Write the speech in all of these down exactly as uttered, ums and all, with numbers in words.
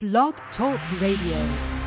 Blog Talk Radio.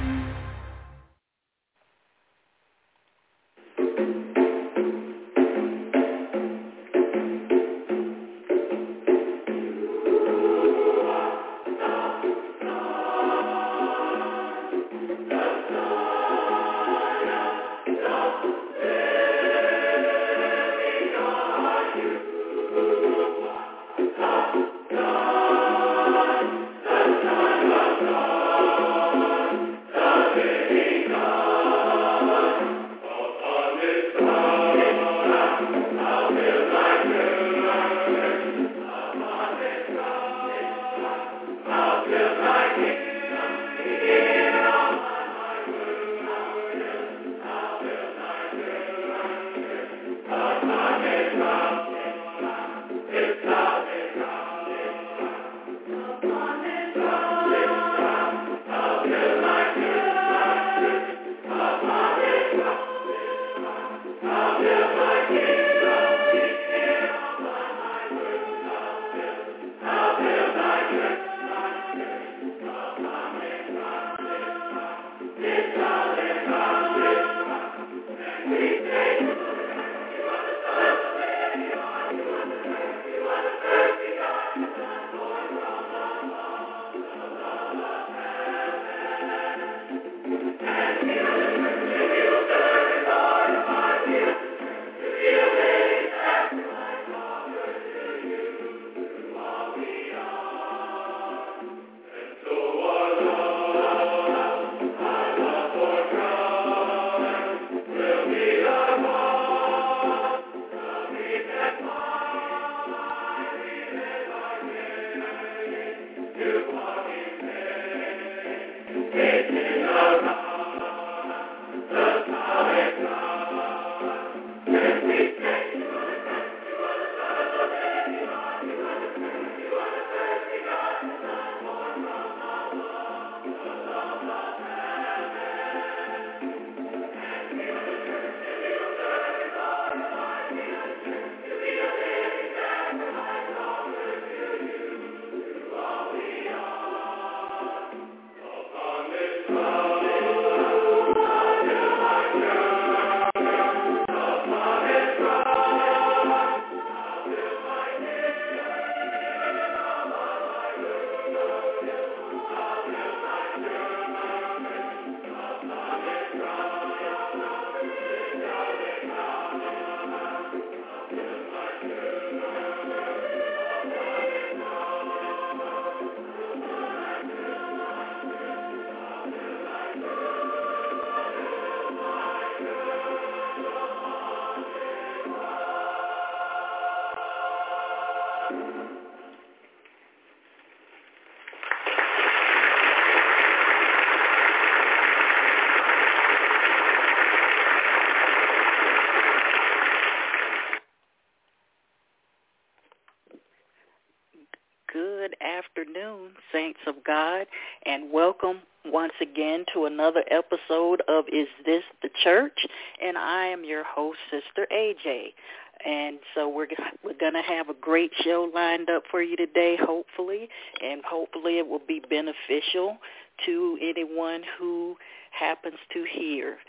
Good afternoon, saints of God, and welcome once again to another episode of Is This the Church? And I am your host, Sister A J. And so we're we're going to have a great show lined up for you today, hopefully, and hopefully it will be beneficial to anyone who happens to hear.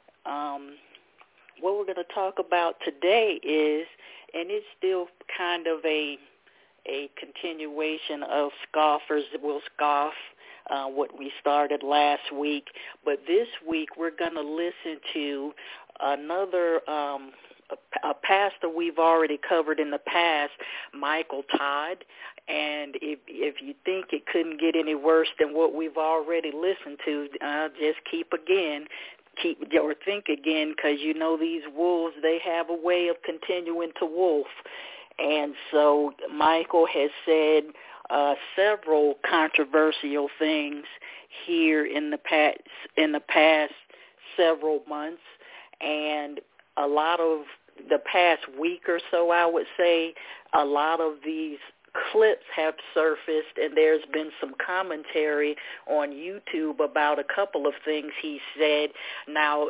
Um, what we're going to talk about today is, and it's still kind of a a continuation of scoffers will scoff, uh, what we started last week. But this week we're going to listen to another um, a, a pastor we've already covered in the past, Michael Todd. And if if you think it couldn't get any worse than what we've already listened to, uh, just keep again. Keep or think again, because you know these wolves, they have a way of continuing to wolf. And so Michael has said uh, several controversial things here in the past in the past several months, and a lot of the past week or so, I would say, a lot of these clips have surfaced, and there's been some commentary on YouTube about a couple of things he said. Now,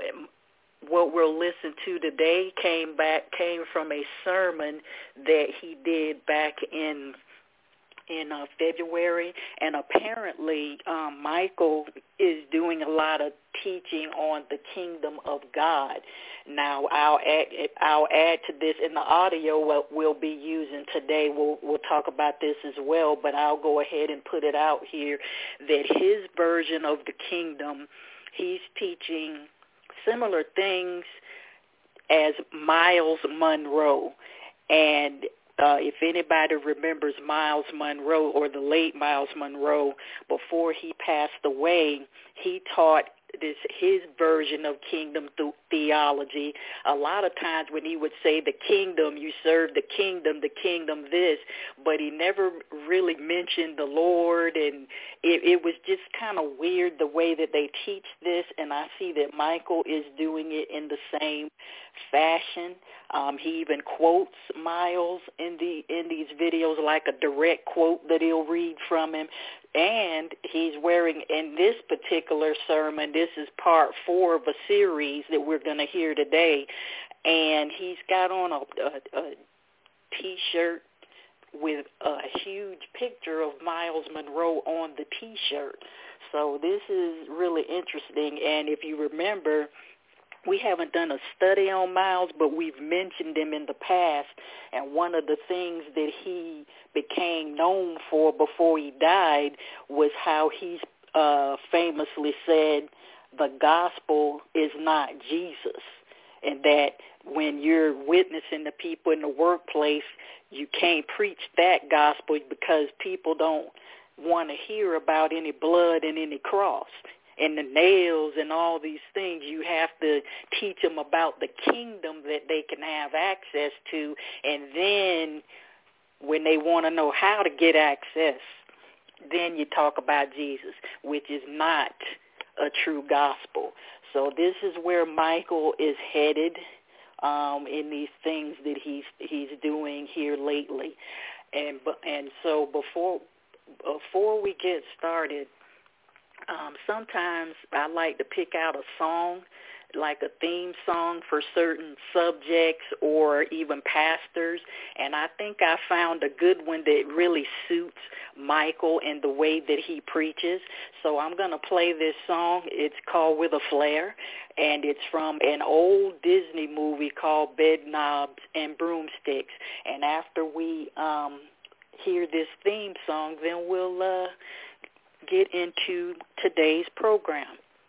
what we'll listen to today came back came from a sermon that he did back in in uh, February, and apparently um, Michael is doing a lot of teaching on the kingdom of God. Now, I'll add, I'll add to this in the audio what we'll be using today. We'll, we'll talk about this as well, but I'll go ahead and put it out here that his version of the kingdom, he's teaching similar things as Miles Monroe. And uh, if anybody remembers Miles Monroe or the late Miles Monroe, before he passed away, he taught this his version of kingdom th- theology. A lot of times when he would say the kingdom, you serve the kingdom, the kingdom this, but he never really mentioned the Lord, and it, it was just kind of weird the way that they teach this, and I see that Michael is doing it in the same fashion. Um, he even quotes Miles in the in these videos, like a direct quote that he'll read from him. And he's wearing, in this particular sermon, this is part four of a series that we're going to hear today, and he's got on a, a, a T-shirt with a huge picture of Miles Monroe on the T-shirt. So this is really interesting, and if you remember, we haven't done a study on Miles, but we've mentioned him in the past, and one of the things that he became known for before he died was how he uh, famously said, the gospel is not Jesus, and that when you're witnessing to people in the workplace, you can't preach that gospel because people don't want to hear about any blood and any cross and the nails and all these things. You have to teach them about the kingdom that they can have access to, and then when they want to know how to get access, then you talk about Jesus, which is not a true gospel. So this is where Michael is headed um, in these things that he's he's doing here lately. And and so before before we get started, Um, sometimes I like to pick out a song, like a theme song for certain subjects or even pastors, and I think I found a good one that really suits Michael and the way that he preaches. So I'm going to play this song. It's called With a Flare, and it's from an old Disney movie called Bedknobs and Broomsticks. And after we um, hear this theme song, then we'll uh, get into today's program.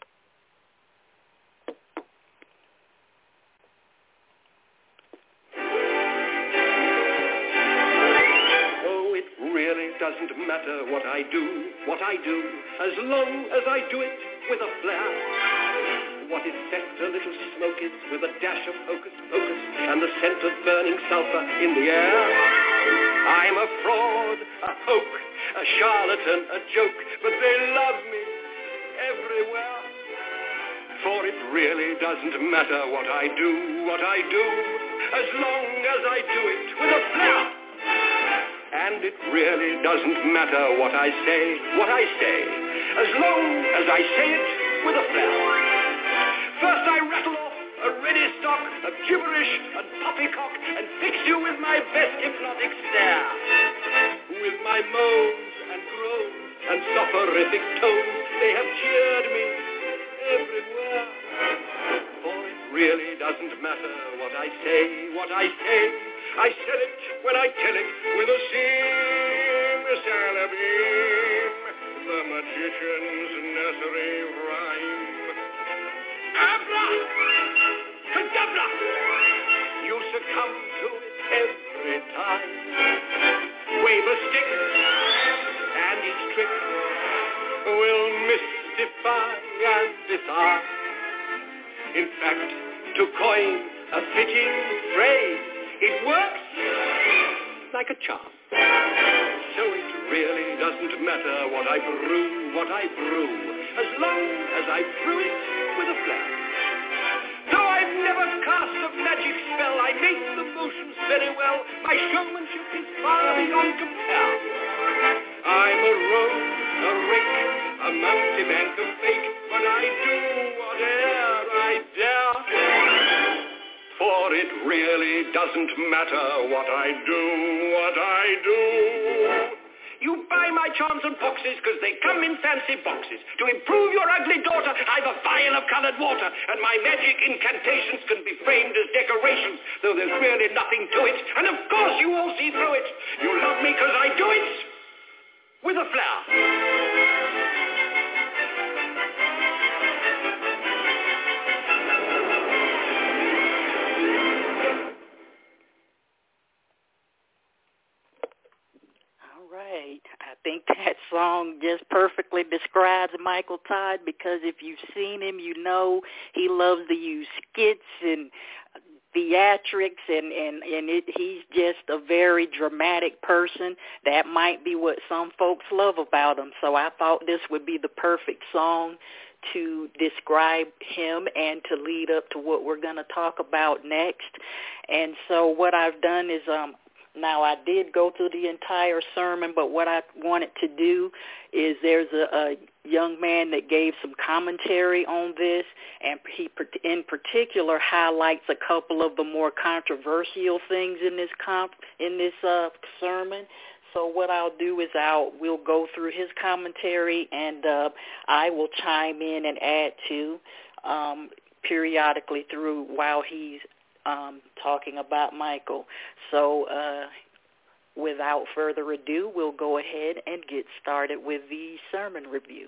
Oh, it really doesn't matter what I do, what I do, as long as I do it with a flair. What effect a little smoke is with a dash of hocus pocus and the scent of burning sulfur in the air. I'm a fraud, a hoax, a charlatan, a joke, but they love me everywhere. For it really doesn't matter what I do, what I do, as long as I do it with a flair. And it really doesn't matter what I say, what I say, as long as I say it with a flair. First I rattle off a ready stock of gibberish and poppycock and fix you with my best hypnotic stare. With my moans and groans and soporific tones, they have cheered me everywhere. For it really doesn't matter what I say, what I say. I sell it when I tell it with a simsalabim, the magician's nursery rhyme. Abra! Cadabra! You succumb to it every time. Wave a stick, and each trick will mystify and disarm. In fact, to coin a fitting phrase, it works like a charm. So it really doesn't matter what I brew, what I brew, as long as I brew it with a flair. Though I've never cast a magic spell, I make the motions very well. My showmanship is far beyond compare. I'm a rogue, a rake, a mountebank of fake, but I do whatever I dare. For it really doesn't matter what I do, what I do. You buy my charms and boxes because they come in fancy boxes. To improve your ugly daughter, I've a vial of colored water, and my magic incantations can be framed as decorations, though there's really nothing to it. And of course you all see through it. You love me because I do it with a flair. Right. I think that song just perfectly describes Michael Todd, because if you've seen him, you know he loves to use skits and theatrics, and, and, and it, he's just a very dramatic person. That might be what some folks love about him. So I thought this would be the perfect song to describe him and to lead up to what we're going to talk about next. And so what I've done is um, Now, I did go through the entire sermon, but what I wanted to do is there's a, a young man that gave some commentary on this, and he in particular highlights a couple of the more controversial things in this comp, in this uh, sermon. So what I'll do is I'll we'll go through his commentary, and uh, I will chime in and add to um, periodically through while he's Um, talking about Michael. So uh, without further ado, we'll go ahead and get started with the sermon review.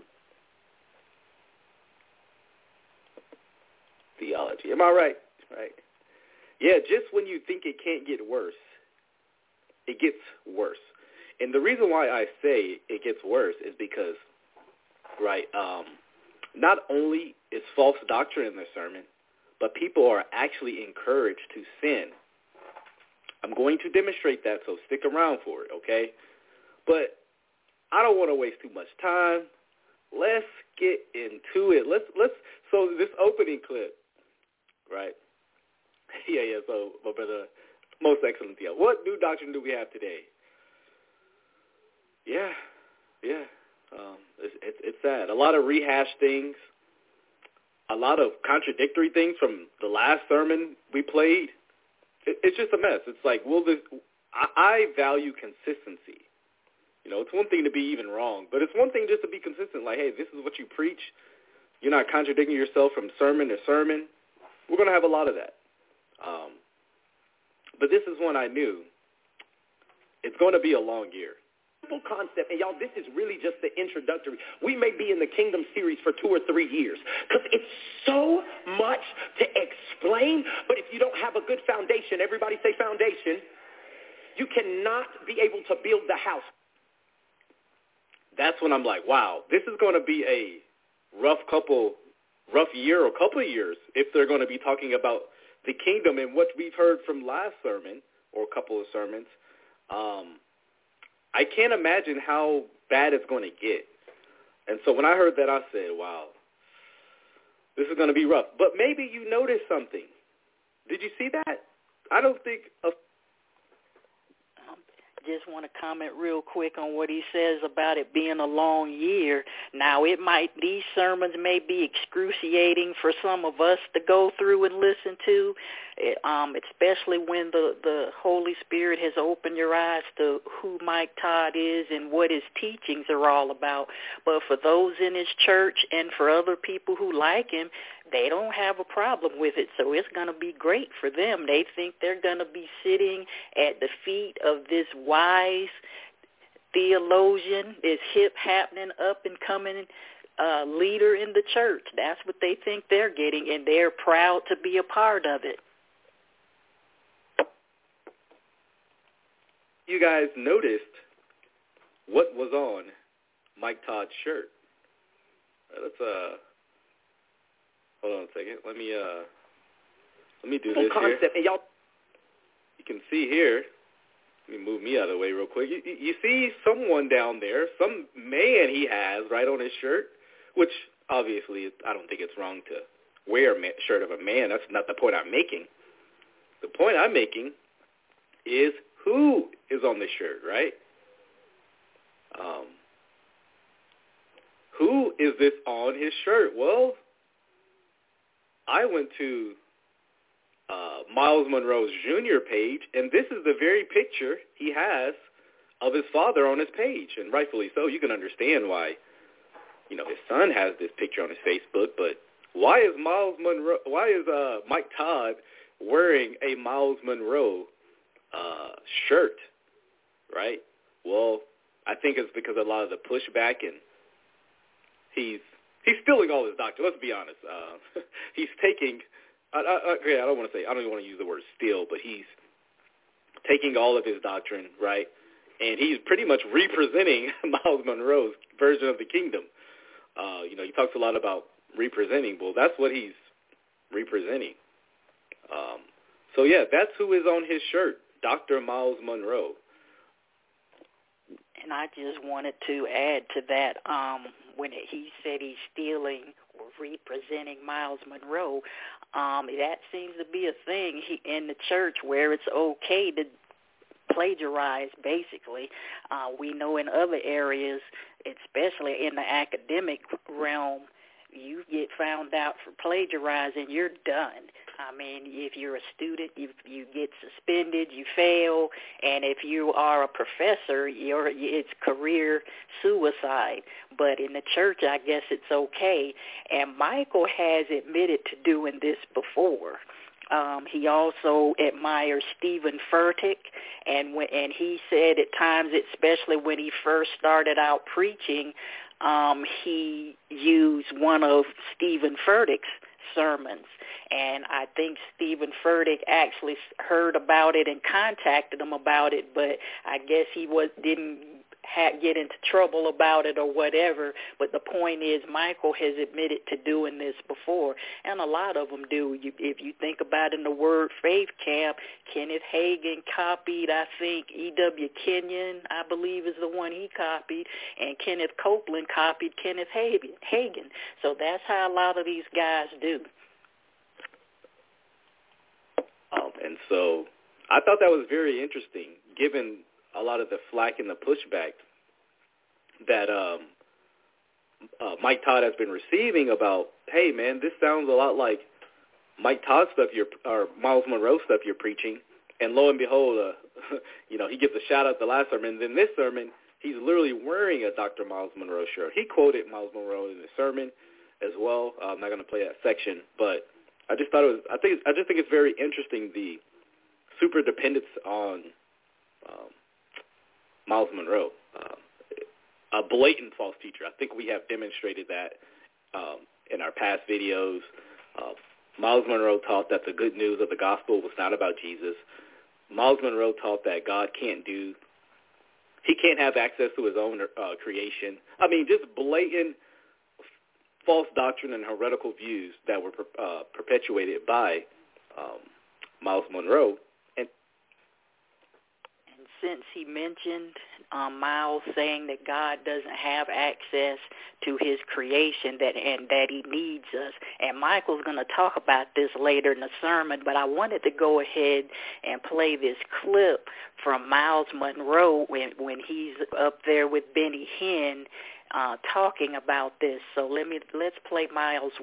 Theology. Am I right? Right. Yeah, just when you think it can't get worse, it gets worse. And the reason why I say it gets worse is because, right, um, not only is false doctrine in the sermon, but people are actually encouraged to sin. I'm going to demonstrate that, so stick around for it, okay? But I don't want to waste too much time. Let's get into it. Let's let's. So this opening clip, right? yeah, yeah. So, my brother, most excellent deal. What new doctrine do we have today? Yeah, yeah. Um, it's, it's it's sad. A lot of rehashed things. A lot of contradictory things from the last sermon we played. It, it's just a mess. It's like, will this? I, I value consistency. You know, it's one thing to be even wrong, but it's one thing just to be consistent. Like, hey, this is what you preach. You're not contradicting yourself from sermon to sermon. We're going to have a lot of that. Um, but this is one I knew. It's going to be a long year. Concept, and y'all, this is really just the introductory. We may be in the Kingdom series for two or three years because it's so much to explain, but if you don't have a good foundation, everybody say foundation, you cannot be able to build the house. That's when I'm like, wow, this is going to be a rough couple, rough year or couple of years if they're going to be talking about the kingdom and what we've heard from last sermon or a couple of sermons. Um, I can't imagine how bad it's going to get. And so when I heard that, I said, wow, this is going to be rough. But maybe you noticed something. Did you see that? I don't think a Just want to comment real quick on what he says about it being a long year. Now, it might, these sermons may be excruciating for some of us to go through and listen to, um, especially when the, the Holy Spirit has opened your eyes to who Mike Todd is and what his teachings are all about. But for those in his church and for other people who like him, they don't have a problem with it, so it's going to be great for them. They think they're going to be sitting at the feet of this wise theologian, this hip, happening, up-and-coming uh, leader in the church. That's what they think they're getting, and they're proud to be a part of it. You guys noticed what was on Mike Todd's shirt. All right, let's uh. Hold on a second. Let me uh, let me do this here. And y'all, you can see here. Let me move me out of the way real quick. You, you see someone down there, some man he has right on his shirt, which obviously I don't think it's wrong to wear a shirt of a man. That's not the point I'm making. The point I'm making is who is on the shirt, right? Um, who is this on his shirt? Well, I went to uh, Miles Monroe's Junior page, and this is the very picture he has of his father on his page, and rightfully so. You can understand why, you know, his son has this picture on his Facebook, but why is Miles Monroe, why is uh, Mike Todd wearing a Miles Monroe uh, shirt, right? Well, I think it's because of a lot of the pushback, and he's he's stealing all his doctrine. Let's be honest. Uh, he's taking, I, I, I don't want to say, I don't even want to use the word steal, but he's taking all of his doctrine, right? And he's pretty much representing Miles Monroe's version of the kingdom. Uh, you know, he talks a lot about representing. Well, that's what he's representing. Um, so, yeah, that's who is on his shirt, Doctor Miles Monroe. And I just wanted to add to that, um, when he said he's stealing or representing Miles Monroe, um, that seems to be a thing he, in the church where it's okay to plagiarize, basically. Uh, we know in other areas, especially in the academic realm, you get found out for plagiarizing, you're done. I mean, if you're a student, you you get suspended, you fail, and if you are a professor, you're it's career suicide. But in the church, I guess it's okay. And Michael has admitted to doing this before. Um, he also admires Stephen Furtick, and when, and he said at times, especially when he first started out preaching, um, he used one of Stephen Furtick's sermons. And I think Stephen Furtick actually heard about it and contacted him about it, but I guess he was didn't ha- get into trouble about it or whatever. But the point is, Michael has admitted to doing this before, and a lot of them do. You, if you think about it, in the Word Faith Camp, Kenneth Hagin copied, I think, E W. Kenyon, I believe, is the one he copied, and Kenneth Copeland copied Kenneth Hagin. So that's how a lot of these guys do. Um, and so I thought that was very interesting, given a lot of the flack and the pushback that um, uh, Mike Todd has been receiving about, hey, man, this sounds a lot like Mike Todd stuff you're, or Miles Monroe stuff you're preaching. And lo and behold, uh, you know, he gives a shout-out the last sermon. Then this sermon, he's literally wearing a Doctor Miles Monroe shirt. He quoted Miles Monroe in the sermon as well. Uh, I'm not going to play that section, but I just thought it was. I think. I just think it's very interesting, the super dependence on um, Miles Monroe, uh, a blatant false teacher. I think we have demonstrated that um, in our past videos. Uh, Miles Monroe taught that the good news of the gospel was not about Jesus. Miles Monroe taught that God can't do. He can't have access to his own uh, creation. I mean, just blatant false doctrine and heretical views that were uh, perpetuated by um, Miles Monroe. And, and since he mentioned um, Miles saying that God doesn't have access to his creation that and that he needs us, and Michael's going to talk about this later in the sermon, but I wanted to go ahead and play this clip from Miles Monroe when, when he's up there with Benny Hinn Uh, talking about this. So let me let's play Miles.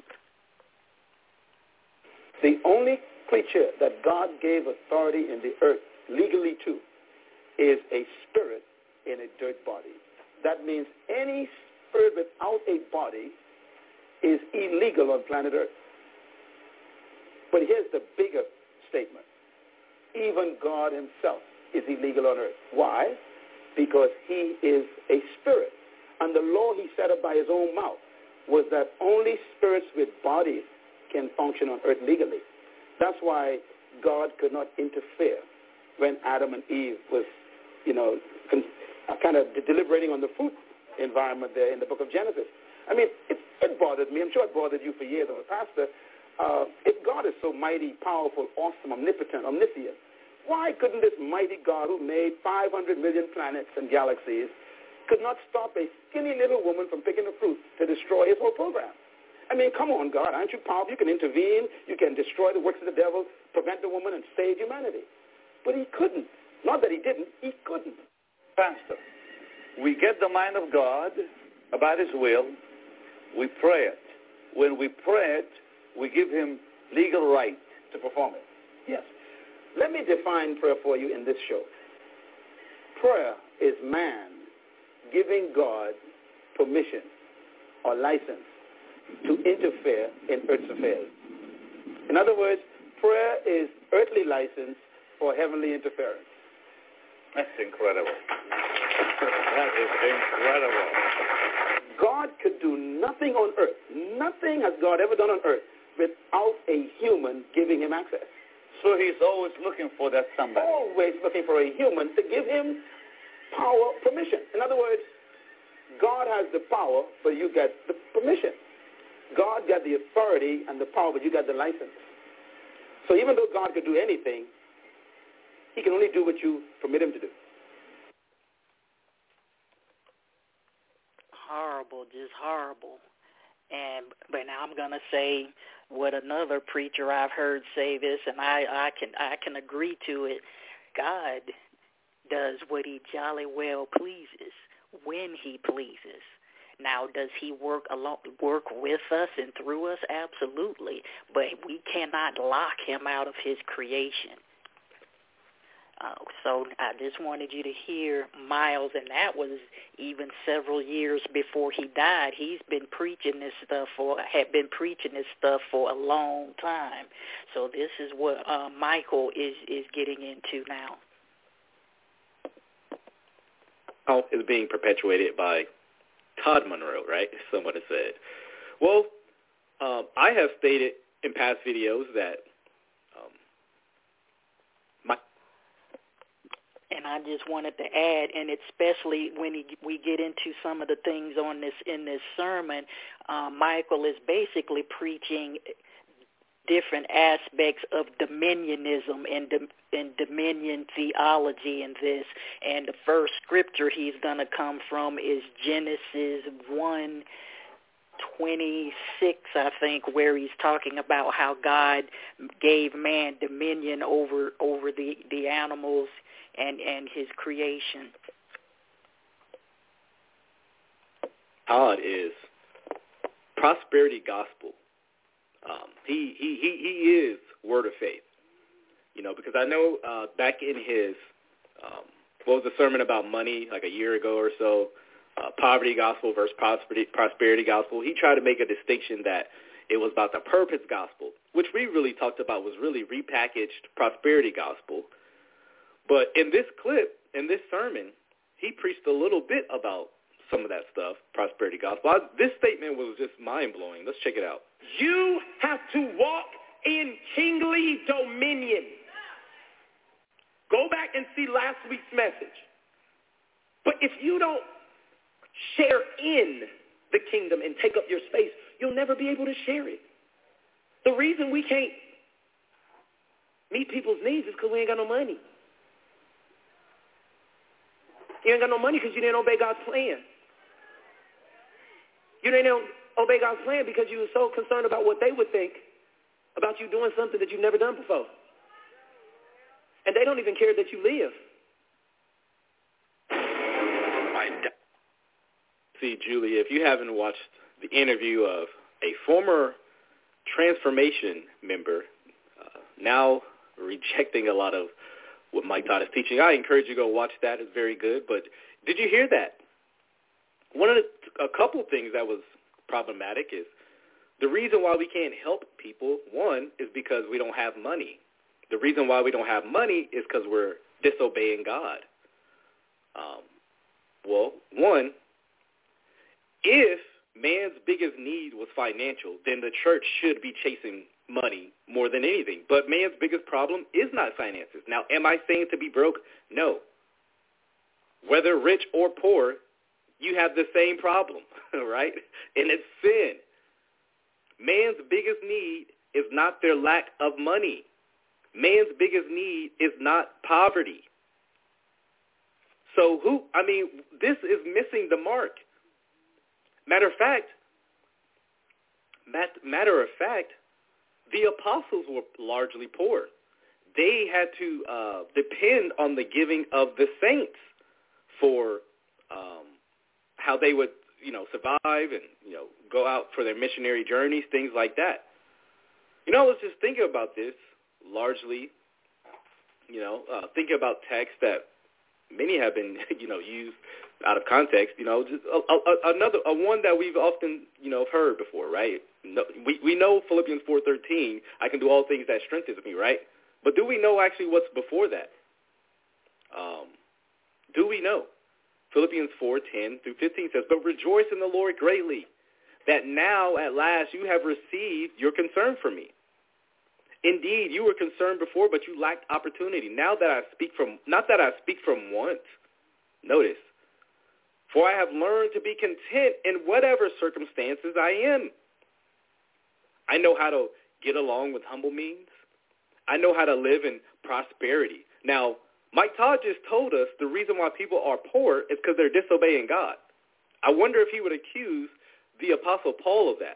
The only creature that God gave authority in the earth legally to is a spirit in a dirt body. That means any spirit without a body is illegal on planet Earth. But here's the bigger statement. Even God himself is illegal on earth. Why? Because he is a spirit. And the law he set up by his own mouth was that only spirits with bodies can function on earth legally. That's why God could not interfere when Adam and Eve was, you know, con- kind of deliberating on the fruit environment there in the book of Genesis. I mean, it, it bothered me. I'm sure it bothered you for years as a pastor. Uh, if God is so mighty, powerful, awesome, omnipotent, omniscient, why couldn't this mighty God who made five hundred million planets and galaxies could not stop a skinny little woman from picking the fruit to destroy his whole program? I mean, come on, God, aren't you powerful? You can intervene. You can destroy the works of the devil, prevent the woman, and save humanity. But he couldn't. Not that he didn't. He couldn't. Pastor, we get the mind of God about his will. We pray it. When we pray it, we give him legal right to perform it. Yes. Let me define prayer for you in this show. Prayer is man giving God permission or license to interfere in earth's affairs. In other words, prayer is earthly license for heavenly interference. That's incredible. That is incredible. God could do nothing on earth. Nothing has God ever done on earth without a human giving him access. So he's always looking for that somebody. Always looking for a human to give him power, permission. In other words, God has the power, but you get the permission. God got the authority and the power, but you got the license. So even though God could do anything, he can only do what you permit him to do. Horrible, just horrible. And but now I'm gonna say what another preacher I've heard say this, and I, I can I can agree to it. God does what he jolly well pleases when he pleases. Now, does he work along, work with us and through us? Absolutely. But we cannot lock him out of his creation. Uh, so I just wanted you to hear Miles, and that was even several years before he died. He's been preaching this stuff for, had been preaching this stuff for a long time. So this is what uh, Michael is, is getting into now. Oh, is being perpetuated by Todd Monroe, right? Someone has said. Well, um, I have stated in past videos that um, my and I just wanted to add, and especially when he, we get into some of the things on this in this sermon, uh, Michael is basically preaching different aspects of dominionism and, and dominion theology in this. And the first scripture he's going to come from is Genesis one twenty-six, I think, where he's talking about how God gave man dominion over over the, the animals and, and his creation. Todd is prosperity gospel. Um, he, he, he, he is Word of Faith, you know, because I know uh, back in his, um, what was the sermon about money like a year ago or so, uh, poverty gospel versus prosperity, prosperity gospel, he tried to make a distinction that it was about the purpose gospel, which we really talked about was really repackaged prosperity gospel. But in this clip, in this sermon, he preached a little bit about some of that stuff, prosperity gospel. I, this statement was just mind-blowing. Let's check it out. You have to walk in kingly dominion. Go back and see last week's message. But if you don't share in the kingdom and take up your space, you'll never be able to share it. The reason we can't meet people's needs is because we ain't got no money. You ain't got no money because you didn't obey God's plan. You didn't obey God's plan because you were so concerned about what they would think about you doing something that you've never done before. And they don't even care that you live. See, Julie, if you haven't watched the interview of a former Transformation member, uh, now rejecting a lot of what Mike Todd is teaching, I encourage you to go watch that. It's very good. But did you hear that? One of the, a couple things that was problematic is the reason why we can't help people, one, is because we don't have money. The reason why we don't have money is because we're disobeying God. Um, well, one, if man's biggest need was financial, then the church should be chasing money more than anything. But man's biggest problem is not finances. Now, am I saying to be broke? No. Whether rich or poor, you have the same problem, right? And it's sin. Man's biggest need is not their lack of money. Man's biggest need is not poverty. So who, I mean, this is missing the mark. Matter of fact, matter of fact, the apostles were largely poor. They had to uh, depend on the giving of the saints for um, how they would, you know, survive and, you know, go out for their missionary journeys, things like that. You know, I was just thinking about this largely, you know, uh, thinking about texts that many have been, you know, used out of context. You know, just a, a, another a one that we've often, you know, heard before, right? No, we we know Philippians four thirteen. I can do all things that strengthens me, right? But do we know actually what's before that? Um, do we know? Philippians four ten through fifteen says, "But rejoice in the Lord greatly, that now at last you have received your concern for me. Indeed, you were concerned before, but you lacked opportunity. Now that I speak from, not that I speak from want, notice, for I have learned to be content in whatever circumstances I am. I know how to get along with humble means. I know how to live in prosperity." Now, Mike Todd just told us the reason why people are poor is because they're disobeying God. I wonder if he would accuse the Apostle Paul of that.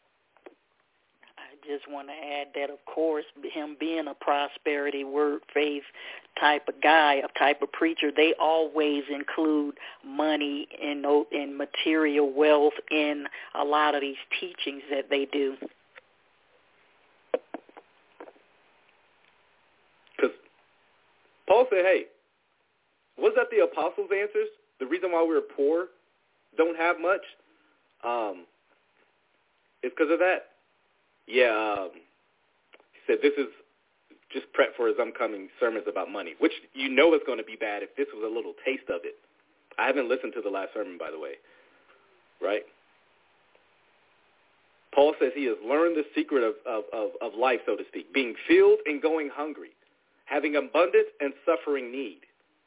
I just want to add that, of course, him being a prosperity, word, faith type of guy, a type of preacher, they always include money and and material wealth in a lot of these teachings that they do. Because Paul said, hey, was that the apostles' answers? The reason why we're poor, don't have much, um, is because of that? Yeah, um, he said this is just prep for his upcoming sermons about money, which you know is going to be bad if this was a little taste of it. I haven't listened to the last sermon, by the way, right? Paul says he has learned the secret of, of, of, of life, so to speak, being filled and going hungry, having abundance and suffering need.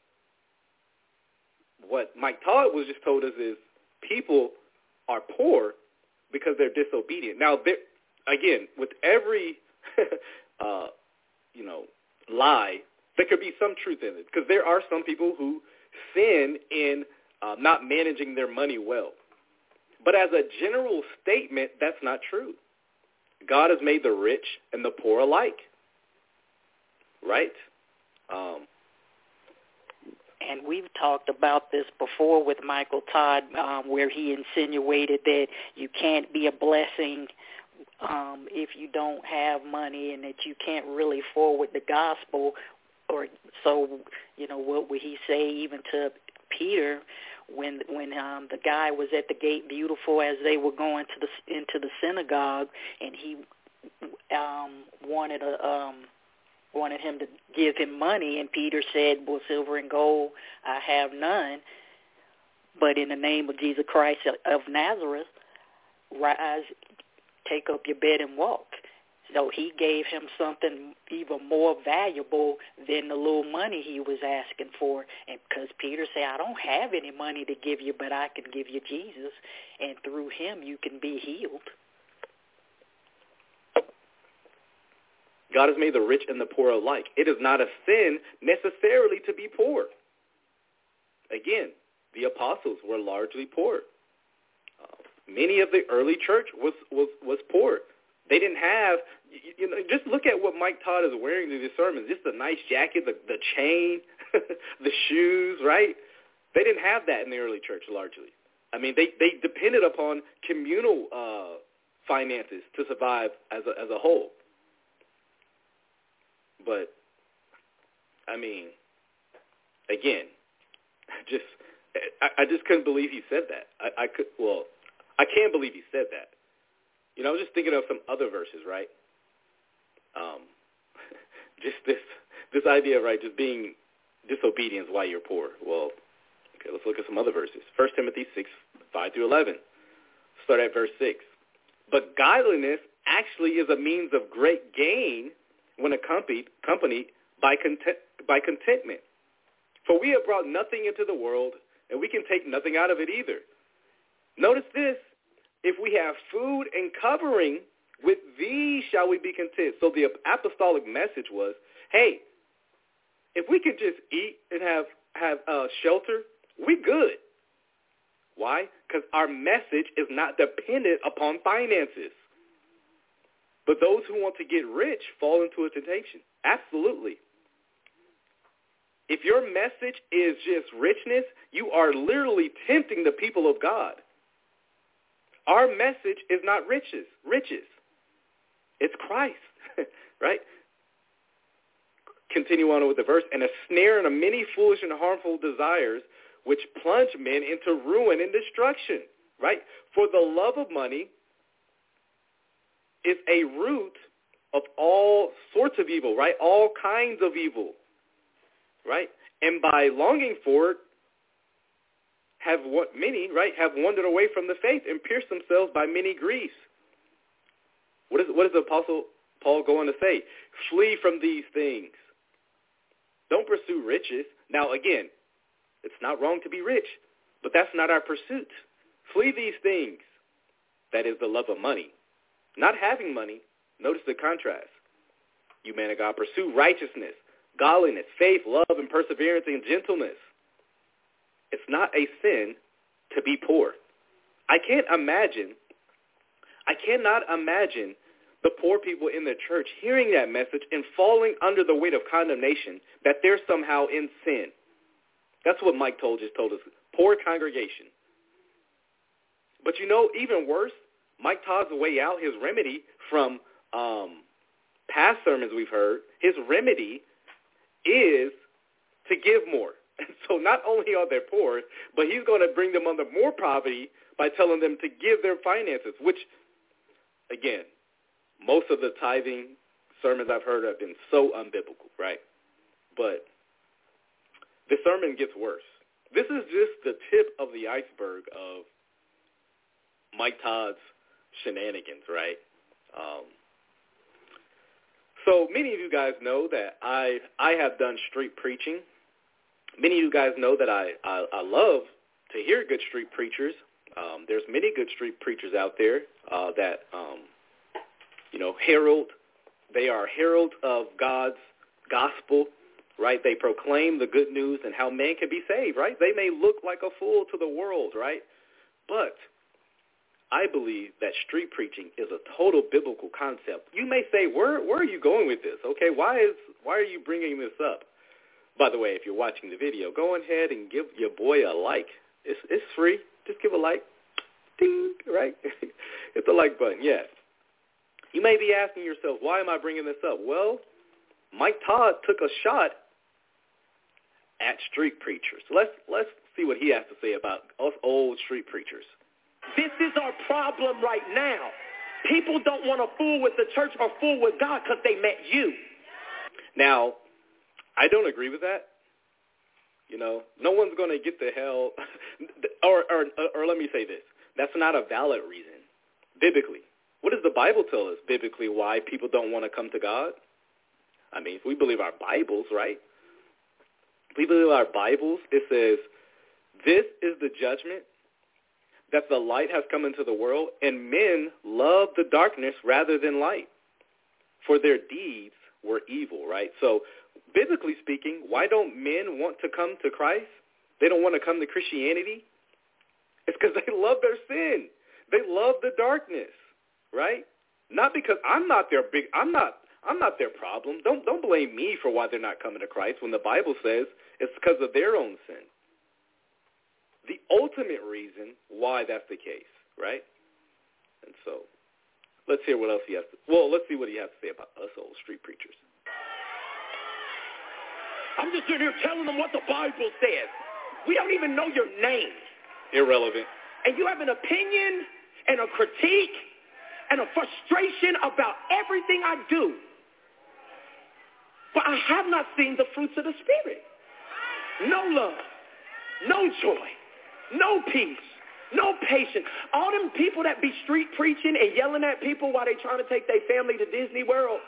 What Mike Todd was just told us is people are poor because they're disobedient. Now, again, with every, uh, you know, lie, there could be some truth in it because there are some people who sin in uh, not managing their money well. But as a general statement, that's not true. God has made the rich and the poor alike, right? Um, and we've talked about this before with Michael Todd, um, where he insinuated that you can't be a blessing um, if you don't have money, and that you can't really forward the gospel. Or so, you know, what would he say even to Peter when when um, the guy was at the gate beautiful as they were going to the into the synagogue, and he um, wanted a um, wanted him to give him money, and Peter said, "Well, silver and gold I have none, but in the name of Jesus Christ of Nazareth, rise, take up your bed and walk." So he gave him something even more valuable than the little money he was asking for. And because Peter said, "I don't have any money to give you, but I can give you Jesus, and through him you can be healed." God has made the rich and the poor alike. It is not a sin necessarily to be poor. Again, the apostles were largely poor. Uh, many of the early church was, was, was poor. They didn't have, you, you know, just look at what Mike Todd is wearing through this sermon. Just a nice jacket, the, the chain, the shoes, right? They didn't have that in the early church largely. I mean, they, they depended upon communal uh, finances to survive as a, as a whole. But, I mean, again, just I, I just couldn't believe he said that. I, I could, well, I can't believe he said that. You know, I was just thinking of some other verses, right? Um, just this this idea, right, just being disobedient while you're poor. Well, okay, let's look at some other verses. First Timothy six, five through eleven. Start at verse six. But godliness actually is a means of great gain when accompanied, accompanied by, content, by contentment. For we have brought nothing into the world, and we can take nothing out of it either. Notice this. If we have food and covering, with these shall we be content. So the apostolic message was, hey, if we could just eat and have, have uh, shelter, we good. Why? Because our message is not dependent upon finances. But those who want to get rich fall into a temptation. Absolutely. If your message is just richness, you are literally tempting the people of God. Our message is not riches. Riches. It's Christ, right? continue on with the verse, and a snare and a many foolish and harmful desires which plunge men into ruin and destruction, right? For the love of money is a root of all sorts of evil, right? All kinds of evil, right? And by longing for it, have what many, right, have wandered away from the faith and pierced themselves by many griefs. What is what is the Apostle Paul going to say? Flee from these things. Don't pursue riches. Now, again, it's not wrong to be rich, but that's not our pursuit. Flee these things. That is the love of money. Not having money. Notice the contrast. You, man of God, pursue righteousness, godliness, faith, love, and perseverance, and gentleness. It's not a sin to be poor. I can't imagine, I cannot imagine the poor people in the church hearing that message and falling under the weight of condemnation that they're somehow in sin. That's what Mike told just told us. Poor congregation. But you know, even worse, Mike Todd's way out, his remedy from um, past sermons we've heard, his remedy is to give more. And so not only are they poor, but he's going to bring them under more poverty by telling them to give their finances, which, again, most of the tithing sermons I've heard have been so unbiblical, right? But the sermon gets worse. This is just the tip of the iceberg of Mike Todd's shenanigans, right? Um, so many of you guys know that I I have done street preaching. Many of you guys know that I, I, I love to hear good street preachers. Um, there's many good street preachers out there uh, that, um, you know, herald. They are heralds of God's gospel, right? They proclaim the good news and how man can be saved, right? They may look like a fool to the world, right? But I believe that street preaching is a total biblical concept. You may say, where where are you going with this? Okay, why is why are you bringing this up? By the way, if you're watching the video, go ahead and give your boy a like. It's it's free. Just give a like. Ding, right? Hit the like button, yes. You may be asking yourself, why am I bringing this up? Well, Mike Todd took a shot at street preachers. So let's let's see what he has to say about us old street preachers. This is our problem right now. People don't want to fool with the church or fool with God because they met you. Now, I don't agree with that. You know, no one's going to get the hell, or, or or let me say this. That's not a valid reason, biblically. What does the Bible tell us, biblically, why people don't want to come to God? I mean, if we believe our Bibles, right? If we believe our Bibles, it says, this is the judgment, that the light has come into the world, and men love the darkness rather than light, for their deeds were evil, right? So, biblically speaking, why don't men want to come to Christ? They don't want to come to Christianity? It's because they love their sin. They love the darkness, right? Not because I'm not their big, I'm not, I'm not their problem. Don't don't blame me for why they're not coming to Christ when the Bible says it's because of their own sin. The ultimate reason why that's the case, right? And so, let's hear what else he has to, well, let's see what he has to say about us old street preachers. I'm just sitting here telling them what the Bible says. We don't even know your name. Irrelevant. And you have an opinion and a critique and a frustration about everything I do. But I have not seen the fruits of the Spirit. No love, no joy, no peace, no patience. All them people that be street preaching and yelling at people while they trying to take their family to Disney World,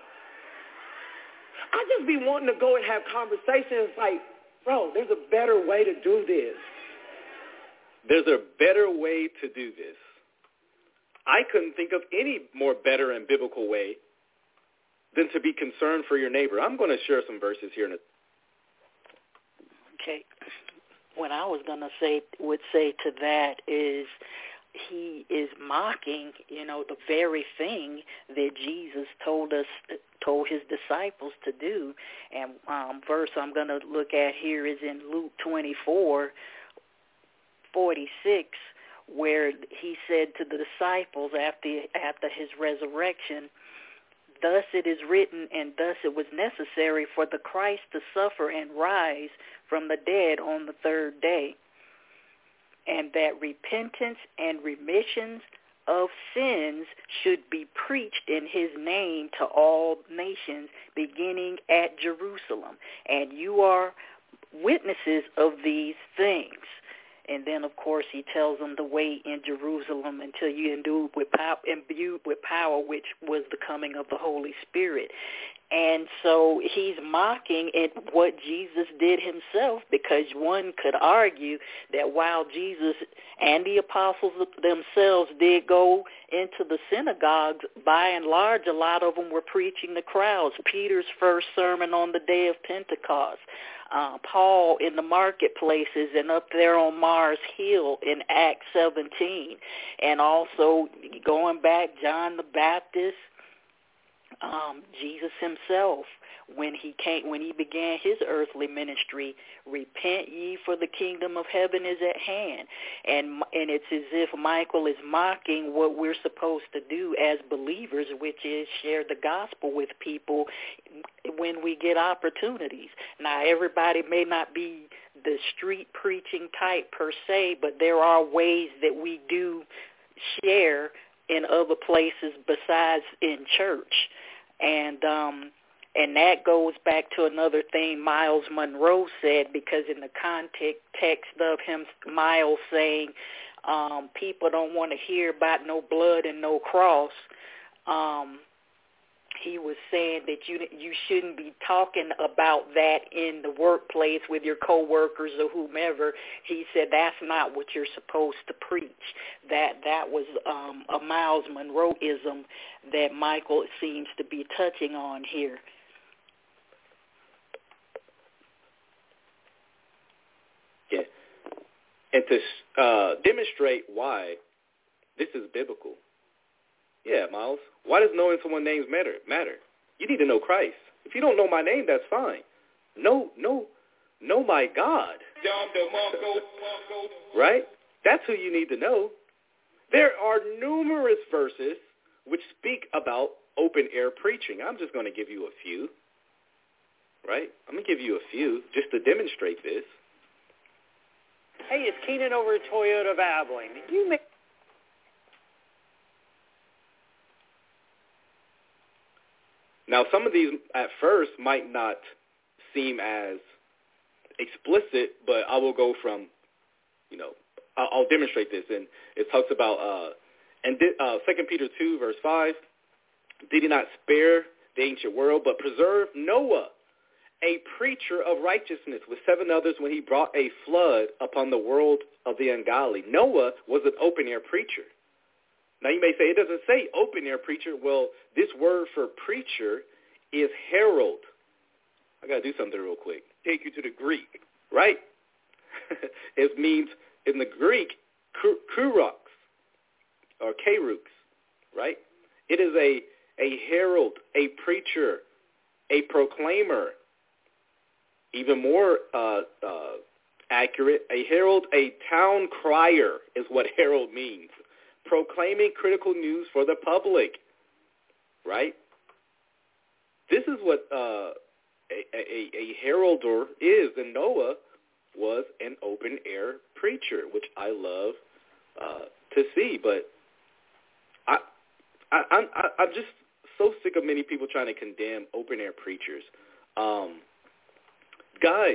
I just be wanting to go and have conversations like, bro, there's a better way to do this. There's a better way to do this. I couldn't think of any more better and biblical way than to be concerned for your neighbor. I'm going to share some verses here in a Okay. What I was going to say, would say to that is he is mocking, you know, the very thing that Jesus told us, told his disciples to do. And um, verse I'm going to look at here is in Luke twenty-four, forty-six, where he said to the disciples after after his resurrection, thus it is written, and thus it was necessary for the Christ to suffer and rise from the dead on the third day, and that repentance and remissions of sins should be preached in his name to all nations, beginning at Jerusalem. And you are witnesses of these things. And then, of course, he tells them to wait in Jerusalem until you endued with power, imbued with power, which was the coming of the Holy Spirit. And so he's mocking at what Jesus did himself, because one could argue that while Jesus and the apostles themselves did go into the synagogues, by and large, a lot of them were preaching to crowds. Peter's first sermon on the day of Pentecost. Uh, Paul in the marketplaces and up there on Mars Hill in Acts seventeen. And also going back, John the Baptist, um, Jesus himself, when he came, when he began his earthly ministry, repent ye, for the kingdom of heaven is at hand. And and it's as if Michael is mocking what we're supposed to do as believers, which is share the gospel with people when we get opportunities. Now, everybody may not be the street preaching type per se, but there are ways that we do share in other places besides in church. And um, and that goes back to another thing Miles Monroe said, because in the context of him, Miles saying um, people don't want to hear about no blood and no cross, um, he was saying that you you shouldn't be talking about that in the workplace with your coworkers or whomever. He said that's not what you're supposed to preach. That that was um, a Miles Monroe-ism that Michael seems to be touching on here. Yeah, and to uh, demonstrate why this is biblical. Yeah, Miles. Why does knowing someone's names matter? Matter. You need to know Christ. If you don't know my name, that's fine. Know, know, know my God. Right? That's who you need to know. There are numerous verses which speak about open-air preaching. I'm just going to give you a few. Right? I'm going to give you a few just to demonstrate this. Hey, it's Keenan over at Toyota of Abilene. Did you make Now, some of these at first might not seem as explicit, but I will go from, you know, I'll, I'll demonstrate this. And it talks about, uh, and uh, Second Peter two, verse five, did he not spare the ancient world, but preserve Noah, a preacher of righteousness, with seven others when he brought a flood upon the world of the ungodly. Noah was an open-air preacher. Now, you may say, it doesn't say open-air preacher. Well, this word for preacher is herald. I got to do something real quick. Take you to the Greek, right? It means, in the Greek, kurux, or kerux, right? It is a, a herald, a preacher, a proclaimer. Even more uh, uh, accurate, a herald, a town crier is what herald means. Proclaiming critical news for the public, right? This is what uh, a, a, a heralder is, and Noah was an open-air preacher, which I love uh, to see. But I, I, I'm, I, I'm just so sick of many people trying to condemn open-air preachers. Um, guys,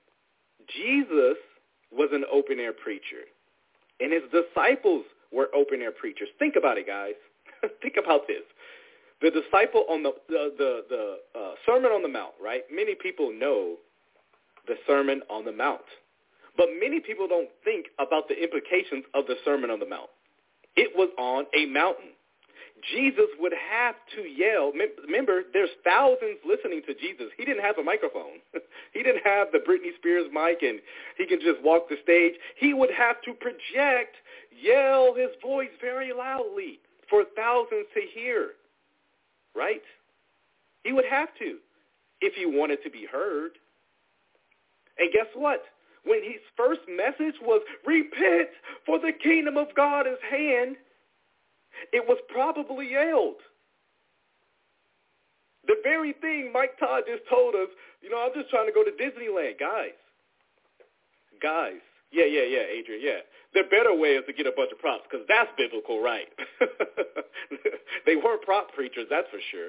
Jesus was an open-air preacher, and his disciples were open-air preachers. Think about it, guys. Think about this. The disciple on the the the, the uh, Sermon on the Mount, right? Many people know the Sermon on the Mount, but many people don't think about the implications of the Sermon on the Mount. It was on a mountain. Jesus would have to yell. Remember, there's thousands listening to Jesus. He didn't have a microphone. He didn't have the Britney Spears mic and he can just walk the stage. He would have to project, yell his voice very loudly for thousands to hear, right? He would have to if he wanted to be heard. And guess what? When his first message was, repent, for the kingdom of God is at hand, it was probably yelled. The very thing Mike Todd just told us, you know, I'm just trying to go to Disneyland. Guys, guys, yeah, yeah, yeah, Adrian, yeah. The better way is to get a bunch of props because that's biblical, right? They weren't prop preachers, that's for sure.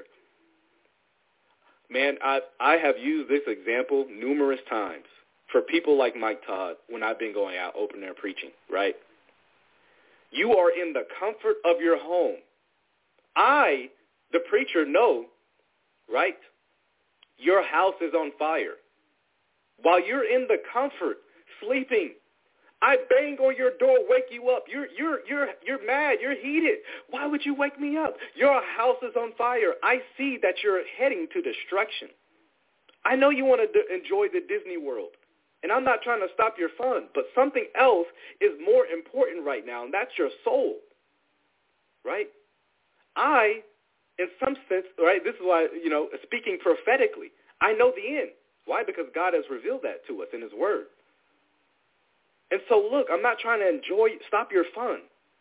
Man, I I have used this example numerous times for people like Mike Todd when I've been going out open air preaching, right? You are in the comfort of your home. I, the preacher, know, right? Your house is on fire. While you're in the comfort, sleeping, I bang on your door, wake you up. You're you're you're you're mad. You're heated. Why would you wake me up? Your house is on fire. I see that you're heading to destruction. I know you want to d- enjoy the Disney World, and I'm not trying to stop your fun, but something else is more important right now, and that's your soul, right? I, in some sense, right, this is why, you know, speaking prophetically, I know the end. Why? Because God has revealed that to us in his word. And so, look, I'm not trying to enjoy, stop your fun.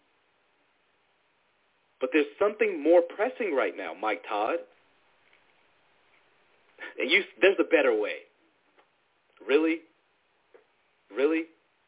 But there's something more pressing right now, Mike Todd. And you, there's a better way. Really? Really?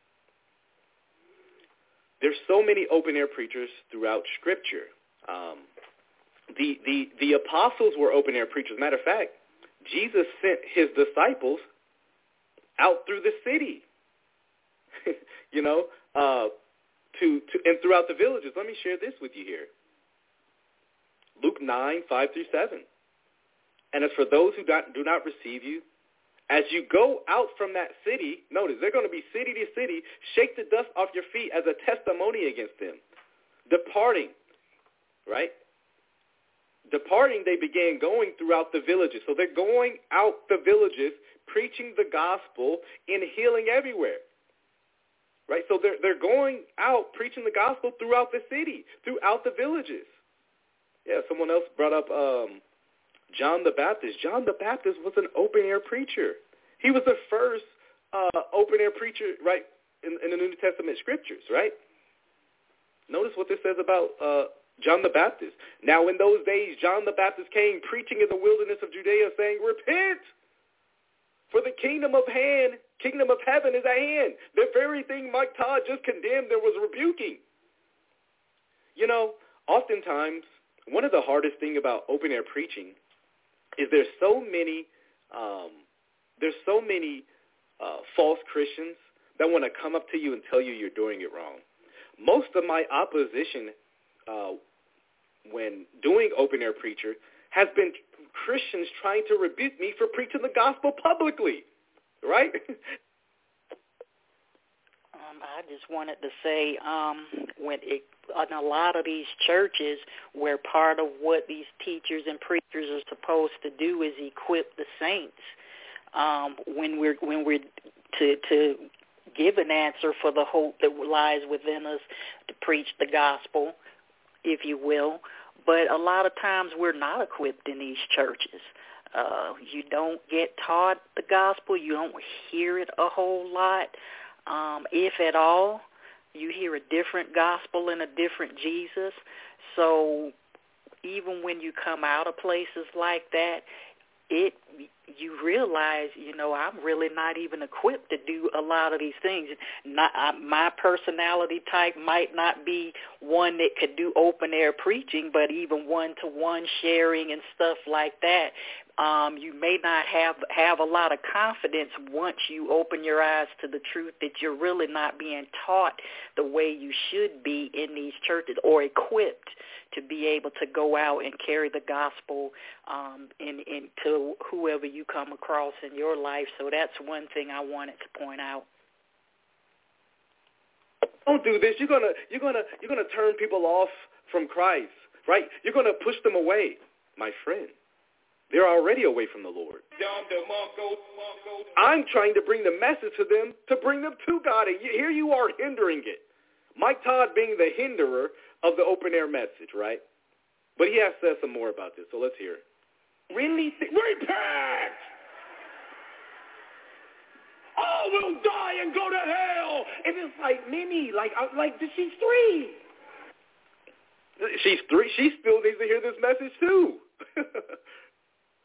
There's so many open-air preachers throughout Scripture. Um, the, the, the apostles were open-air preachers. Matter of fact, Jesus sent his disciples out through the city. you know, uh, to, to and throughout the villages. Let me share this with you here. Luke nine, five through seven. And as for those who not, do not receive you, as you go out from that city, notice, they're going to be city to city, shake the dust off your feet as a testimony against them. Departing, right? Departing, they began going throughout the villages. So they're going out the villages, preaching the gospel and healing everywhere. Right, so they're they're going out preaching the gospel throughout the city, throughout the villages. Yeah, someone else brought up um, John the Baptist. John the Baptist was an open-air preacher. He was the first uh, open-air preacher, right, in, in the New Testament scriptures, right? Notice what this says about uh, John the Baptist. Now, in those days, John the Baptist came preaching in the wilderness of Judea, saying, "Repent, for the kingdom of hand, kingdom of heaven is at hand." The very thing Mike Todd just condemned, there was rebuking. You know, oftentimes, one of the hardest things about open-air preaching is there's so many, um, there's so many uh, false Christians that want to come up to you and tell you you're doing it wrong. Most of my opposition uh, when doing open-air preacher has been Christians trying to rebuke me for preaching the gospel publicly, right? um, I just wanted to say, um, when it, in a lot of these churches, where part of what these teachers and preachers are supposed to do is equip the saints, um, when we're when we're to to give an answer for the hope that lies within us, to preach the gospel, if you will. But a lot of times we're not equipped in these churches. Uh, you don't get taught the gospel. You don't hear it a whole lot. Um, if at all, you hear a different gospel and a different Jesus. So even when you come out of places like that, it you realize, you know, I'm really not even equipped to do a lot of these things. Not, I, my personality type might not be one that could do open-air preaching, but even one-to-one sharing and stuff like that, um, you may not have, have a lot of confidence once you open your eyes to the truth that you're really not being taught the way you should be in these churches or equipped to be able to go out and carry the gospel um, in, in to whoever you come across in your life. So that's one thing I wanted to point out. Don't do this. You're gonna you're gonna you're gonna turn people off from Christ, right? You're gonna push them away, my friend. They're already away from the Lord. I'm trying to bring the message to them to bring them to God, and here you are hindering it. Mike Todd being the hinderer of the open-air message, right? But he has said some more about this, so let's hear it. Really? Th- repent! All will die and go to hell. And it's like, Mimi, like, like she's three. She's three. She still needs to hear this message too.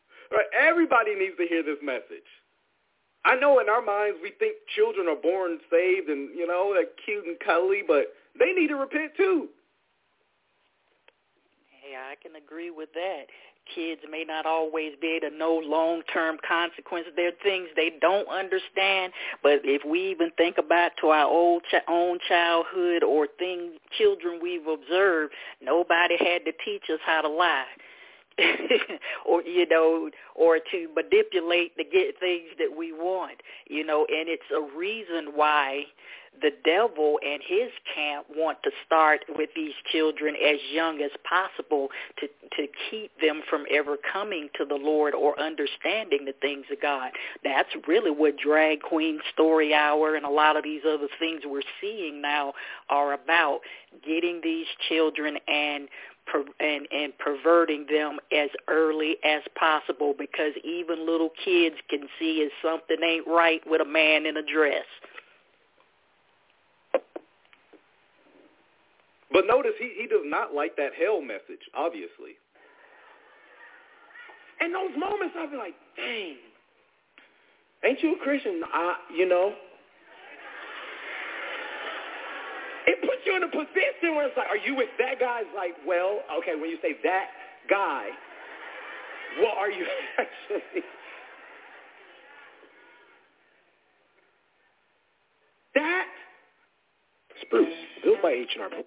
Everybody needs to hear this message. I know in our minds we think children are born saved and, you know, they're cute and cuddly, but they need to repent too. Yeah, I can agree with that. Kids may not always be able to know long-term consequences. There are things they don't understand, but if we even think about to our old ch- own childhood or things, children we've observed, nobody had to teach us how to lie. or, you know, or to manipulate to get things that we want, you know, and it's a reason why the devil and his camp want to start with these children as young as possible to, to keep them from ever coming to the Lord or understanding the things of God. That's really what Drag Queen Story Hour and a lot of these other things we're seeing now are about, getting these children and And, and perverting them as early as possible, because even little kids can see if something ain't right with a man in a dress. But notice he, he does not like that hell message, obviously. And those moments I'll be like, dang, ain't you a Christian? I, you know. It puts you in a position where it's like, are you with that guy? It's like, well, okay, when you say that guy, what are you actually? That Spruce, built by H and R.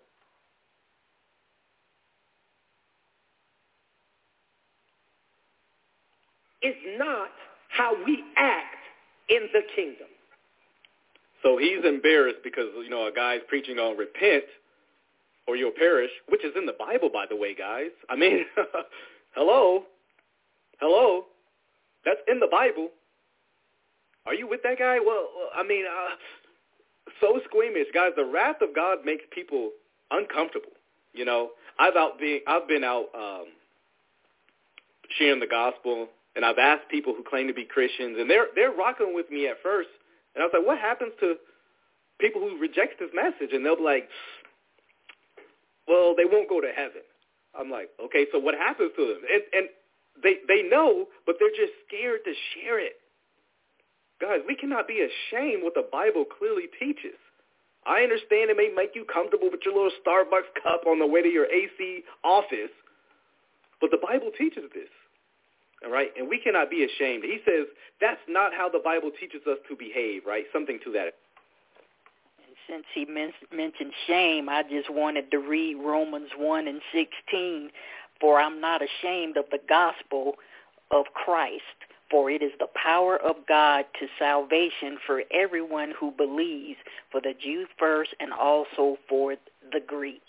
is not how we act in the kingdom. So he's embarrassed because, you know, a guy's preaching on repent or you'll perish, which is in the Bible, by the way, guys. I mean, hello, hello, that's in the Bible. Are you with that guy? Well, I mean, uh, so squeamish, guys. The wrath of God makes people uncomfortable. You know, I've out being, I've been out um, sharing the gospel, and I've asked people who claim to be Christians, and they're they're rocking with me at first. And I was like, what happens to people who reject this message? And they'll be like, well, they won't go to heaven. I'm like, okay, so what happens to them? And, and they they know, but they're just scared to share it. Guys, we cannot be ashamed what the Bible clearly teaches. I understand it may make you comfortable with your little Starbucks cup on the way to your A C office, but the Bible teaches this. All right, and we cannot be ashamed. He says that's not how the Bible teaches us to behave, right? Something to that. And since he men- mentioned shame, I just wanted to read Romans one and sixteen. For I'm not ashamed of the gospel of Christ, for it is the power of God to salvation for everyone who believes, for the Jew first and also for the Greek.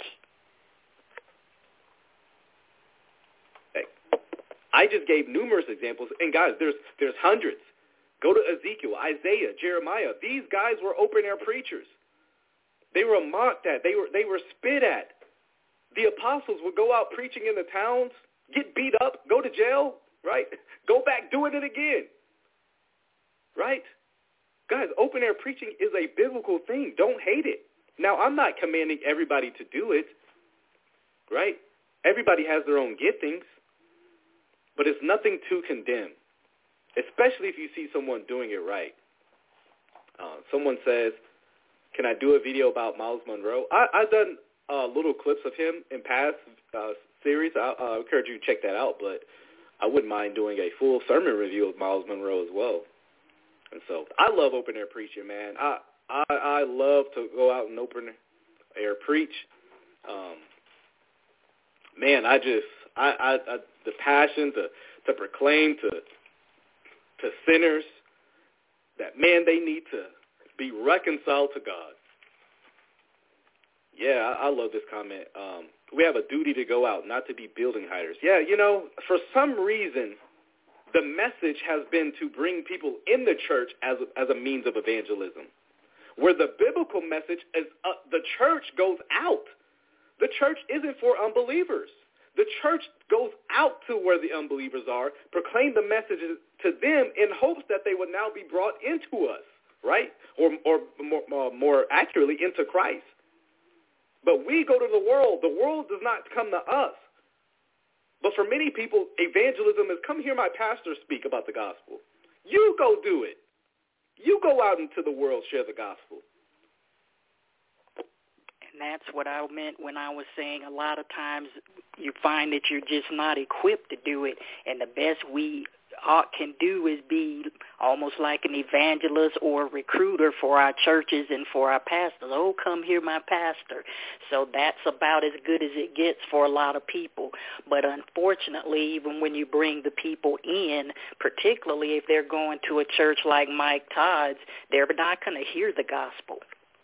I just gave numerous examples, and guys, there's there's hundreds. Go to Ezekiel, Isaiah, Jeremiah. These guys were open-air preachers. They were mocked at. They were they were spit at. The apostles would go out preaching in the towns, get beat up, go to jail, right? Go back doing it again, right? Guys, open-air preaching is a biblical thing. Don't hate it. Now, I'm not commanding everybody to do it, right? Everybody has their own giftings. But it's nothing to condemn, especially if you see someone doing it right. Uh, someone says, can I do a video about Myles Munroe? I, I've done uh, little clips of him in past uh, series. I uh, encourage you to check that out, but I wouldn't mind doing a full sermon review of Myles Munroe as well. And so I love open-air preaching, man. I, I, I love to go out and open-air preach. Um, man, I just... I, I, I, the passion to, to proclaim to to sinners that, man, they need to be reconciled to God. Yeah, I, I love this comment. Um, we have a duty to go out, not to be building hiders. Yeah, you know, for some reason, the message has been to bring people in the church as a, as a means of evangelism, where the biblical message is uh, the church goes out. The church isn't for unbelievers. The church goes out to where the unbelievers are, proclaim the messages to them in hopes that they would now be brought into us, right? Or, or more, uh, more accurately, into Christ. But we go to the world. The world does not come to us. But for many people, evangelism is come hear my pastor speak about the gospel. You go do it. You go out into the world, share the gospel. And that's what I meant when I was saying a lot of times you find that you're just not equipped to do it. And the best we ought can do is be almost like an evangelist or a recruiter for our churches and for our pastors. Oh, come hear my pastor. So that's about as good as it gets for a lot of people. But unfortunately, even when you bring the people in, particularly if they're going to a church like Mike Todd's, they're not going to hear the gospel.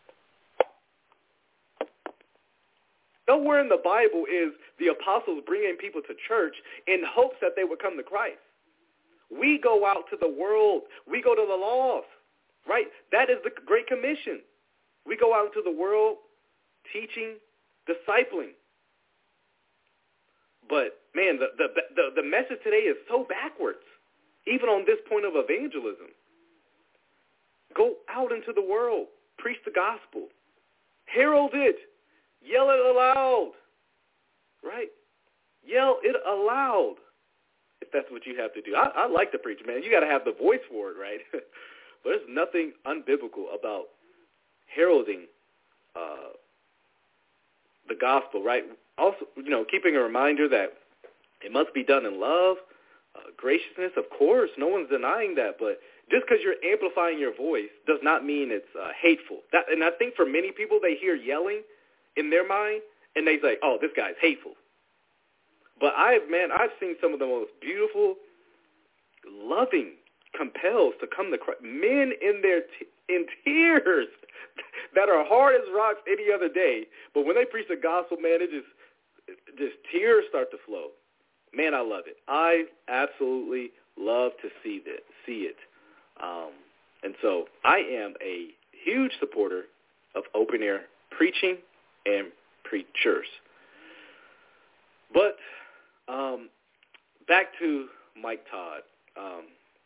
Nowhere in the Bible is the apostles bringing people to church in hopes that they would come to Christ. We go out to the world. We go to the lost, right? That is the Great Commission. We go out into the world teaching, discipling. But, man, the, the, the, the message today is so backwards, even on this point of evangelism. Go out into the world. Preach the gospel. Herald it. Yell it aloud, right? Yell it aloud, if that's what you have to do. I, I like to preach, man. You got to have the voice for it, right? But there's nothing unbiblical about heralding uh, the gospel, right? Also, you know, keeping a reminder that it must be done in love, uh, graciousness, of course. No one's denying that, but just because you're amplifying your voice does not mean it's uh, hateful. That, and I think for many people, they hear yelling in their mind, and they say, oh, this guy's hateful. But I've, man, I've seen some of the most beautiful, loving compels to come to Christ. Men in their t- in tears that are hard as rocks any other day. But when they preach the gospel, man, it just, just tears start to flow. Man, I love it. I absolutely love to see that, see it. Um, and so I am a huge supporter of open air preaching and preachers. But um, back to Mike Todd. Um,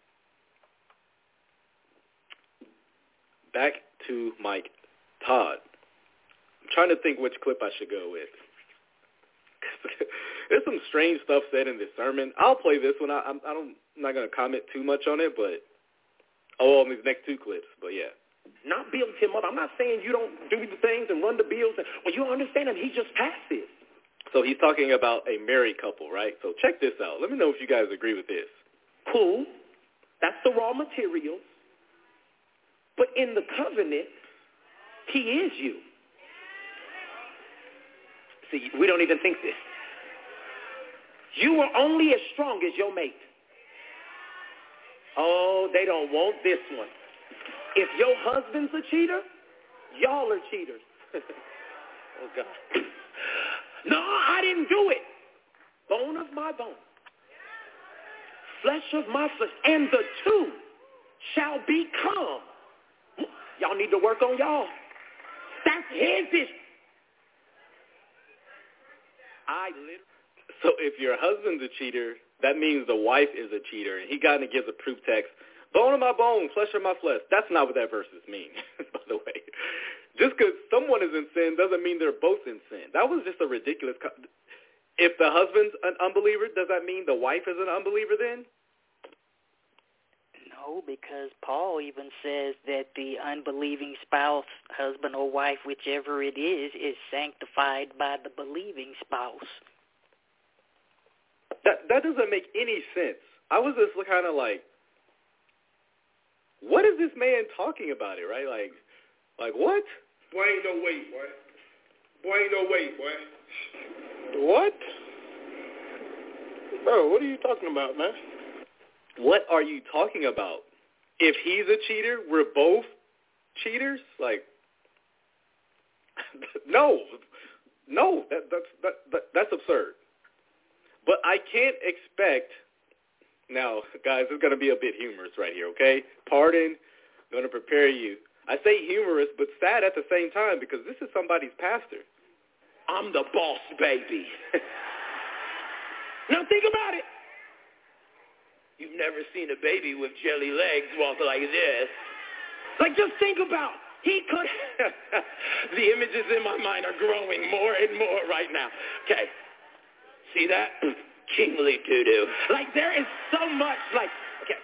back to Mike Todd. I'm trying to think which clip I should go with. There's some strange stuff said in this sermon. I'll play this one. I, I'm, I don't, I'm not going to comment too much on it, but oh, on these next two clips. But yeah. Not build him up. I'm not saying you don't do the things and run the bills. And, well, you understand him. He's just passive. So he's talking about a married couple, right? So check this out. Let me know if you guys agree with this. Cool. That's the raw materials. But in the covenant, he is you. See, we don't even think this. You are only as strong as your mate. Oh, they don't want this one. If your husband's a cheater, y'all are cheaters. Oh, God. No, I didn't do it. Bone of my bone. Flesh of my flesh. And the two shall become. Y'all need to work on y'all. That's his issue. I literally. So if your husband's a cheater, that means the wife is a cheater. And he got to give a proof text. Bone of my bone, flesh of my flesh. That's not what that verses mean, by the way. Just because someone is in sin doesn't mean they're both in sin. That was just a ridiculous. Co- if the husband's an unbeliever, does that mean the wife is an unbeliever then? No, because Paul even says that the unbelieving spouse, husband or wife, whichever it is, is sanctified by the believing spouse. That that doesn't make any sense. I was just kind of like, what is this man talking about it, right? Like, like what? Boy, ain't no way, boy. Boy, ain't no way, boy. What? Bro, what are you talking about, man? What are you talking about? If he's a cheater, we're both cheaters? Like, no. No, that, that's, that, that, that's absurd. But I can't expect... Now, guys, it's going to be a bit humorous right here, okay? Pardon, I'm going to prepare you. I say humorous, but sad at the same time because this is somebody's pastor. I'm the boss, baby. Now think about it. You've never seen a baby with jelly legs walk like this. Like, just think about he could. The images in my mind are growing more and more right now. Okay. See that? kingly doo-doo. Like, there is so much, like, okay.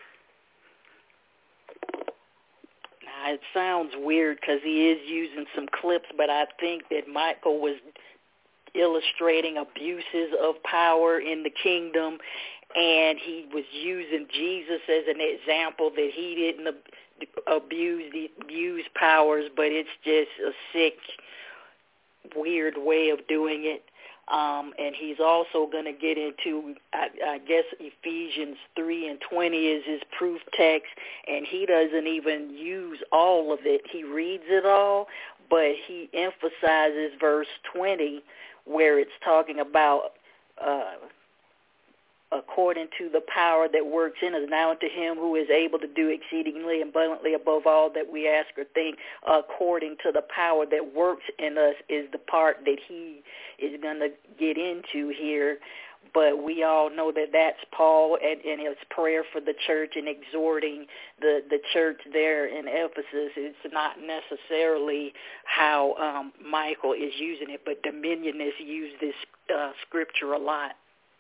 Now, it sounds weird because he is using some clips, but I think that Michael was illustrating abuses of power in the kingdom, and he was using Jesus as an example that he didn't ab- abuse the abuse powers, but it's just a sick, weird way of doing it. Um, and he's also going to get into, I, I guess, Ephesians three and twenty is his proof text, and he doesn't even use all of it. He reads it all, but he emphasizes verse twenty, where it's talking about uh, according to the power that works in us. Now unto him who is able to do exceedingly abundantly above all that we ask or think, according to the power that works in us, is the part that he is going to get into here. But we all know that that's Paul and, and his prayer for the church and exhorting the, the church there in Ephesus. It's not necessarily how um, Michael is using it, but Dominionists use this uh, scripture a lot.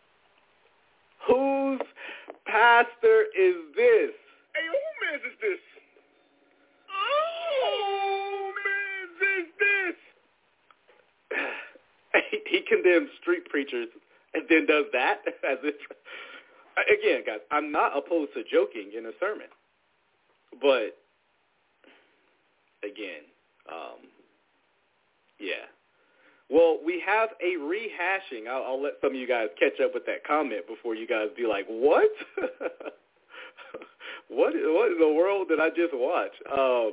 Whose pastor is this? Hey, who man is this? Oh, man is this? he, he condemns street preachers and then does that as if, again, guys, I'm not opposed to joking in a sermon. But, again, um, yeah. Well, we have a rehashing. I'll, I'll let some of you guys catch up with that comment before you guys be like, what? what, what in the world did I just watch? Um,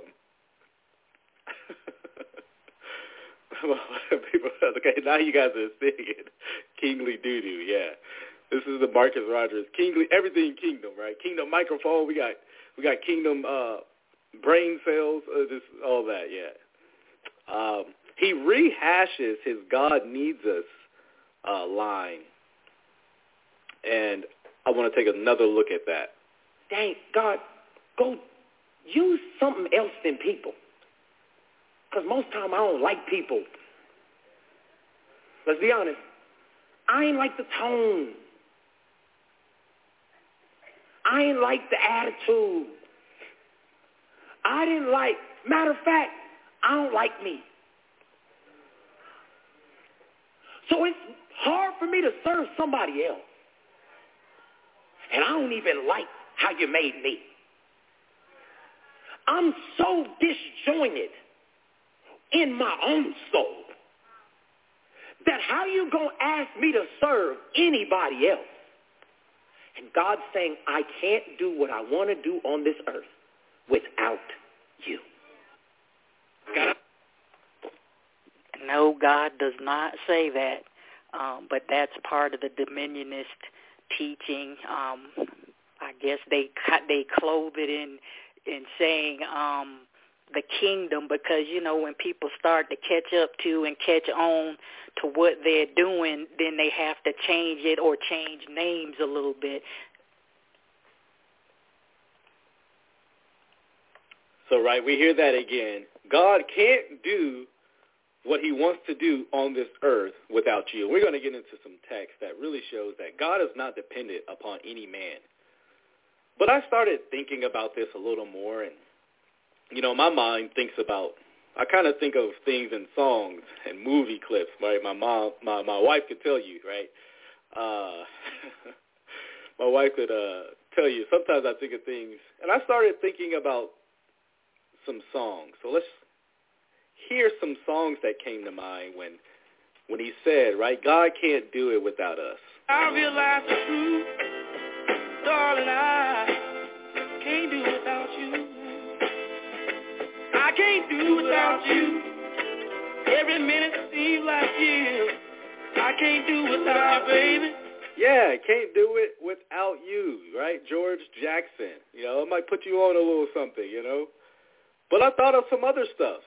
people, okay, now you guys are seeing it. Kingly doo-doo, yeah. This is the Marcus Rogers. Kingly, everything kingdom, right? Kingdom microphone. We got we got kingdom uh, brain cells, uh, just all that, yeah. Um, he rehashes his God needs us uh, line, and I want to take another look at that. Dang, God, go use something else than people. Because most time I don't like people. Let's be honest. I ain't like the tone. I ain't like the attitude. I didn't like, matter of fact, I don't like me. So it's hard for me to serve somebody else. And I don't even like how you made me. I'm so disjointed in my own soul that how you going to ask me to serve anybody else? And God's saying, I can't do what I want to do on this earth without you. God. No, God does not say that, um, but that's part of the Dominionist teaching. Um, I guess they they clothe it in in saying um, the kingdom, because, you know, when people start to catch up to and catch on to what they're doing, then they have to change it or change names a little bit. So, right, we hear that again. God can't do what he wants to do on this earth without you. We're going to get into some text that really shows that God is not dependent upon any man. But I started thinking about this a little more, and, you know, my mind thinks about, I kind of think of things in songs and movie clips, right? My mom, my, my wife could tell you, right? Uh, my wife could uh, tell you, sometimes I think of things, and I started thinking about some songs. So let's hear some songs that came to mind when when he said, right, God can't do it without us. I realize the truth, darling, I can't do without you. I can't do without you. Every minute seems like years. I can't do without you, baby. Yeah, can't do it without you, right? George Jackson. You know, it might put you on a little something, you know. But I thought of some other stuff.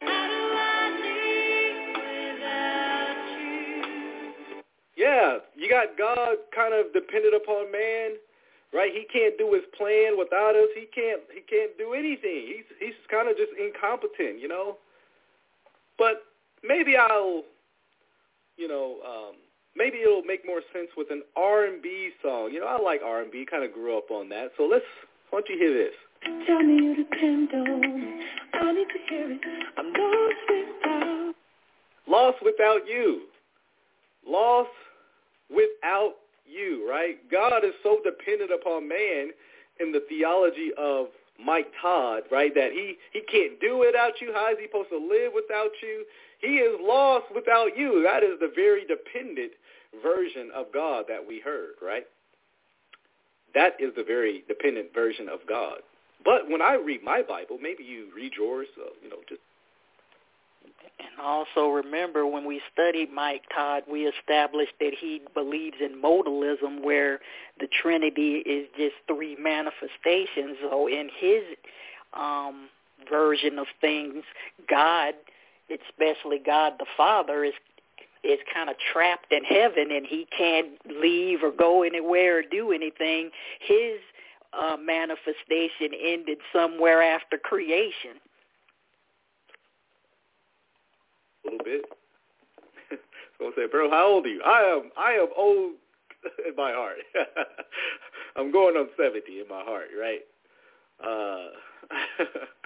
Yeah, you got God kind of dependent upon man, right? He can't do his plan without us. He can't he can't do anything. He's he's kind of just incompetent, you know. But maybe I'll, you know, um, maybe it'll make more sense with an R and B song. You know, I like R and B, kind of grew up on that. So let's, why don't you hear this? Tell me you depend on me. I need to hear it. I'm lost without. Lost without you. Lost without you, right? God is so dependent upon man in the theology of Mike Todd, right, that he, he can't do without you. How is he supposed to live without you? He is lost without you. That is the very dependent version of God that we heard, right? That is the very dependent version of God. But when I read my Bible, maybe you read yours, so, you know, just. And also remember, when we studied Mike Todd, we established that he believes in modalism, where the Trinity is just three manifestations. So in his um, version of things, God, especially God the Father, is is kind of trapped in heaven, and he can't leave or go anywhere or do anything. His uh, manifestation ended somewhere after creation. A little bit. So I say, bro, how old are you? I am I am old in my heart. I'm going on seventy in my heart, right? Uh,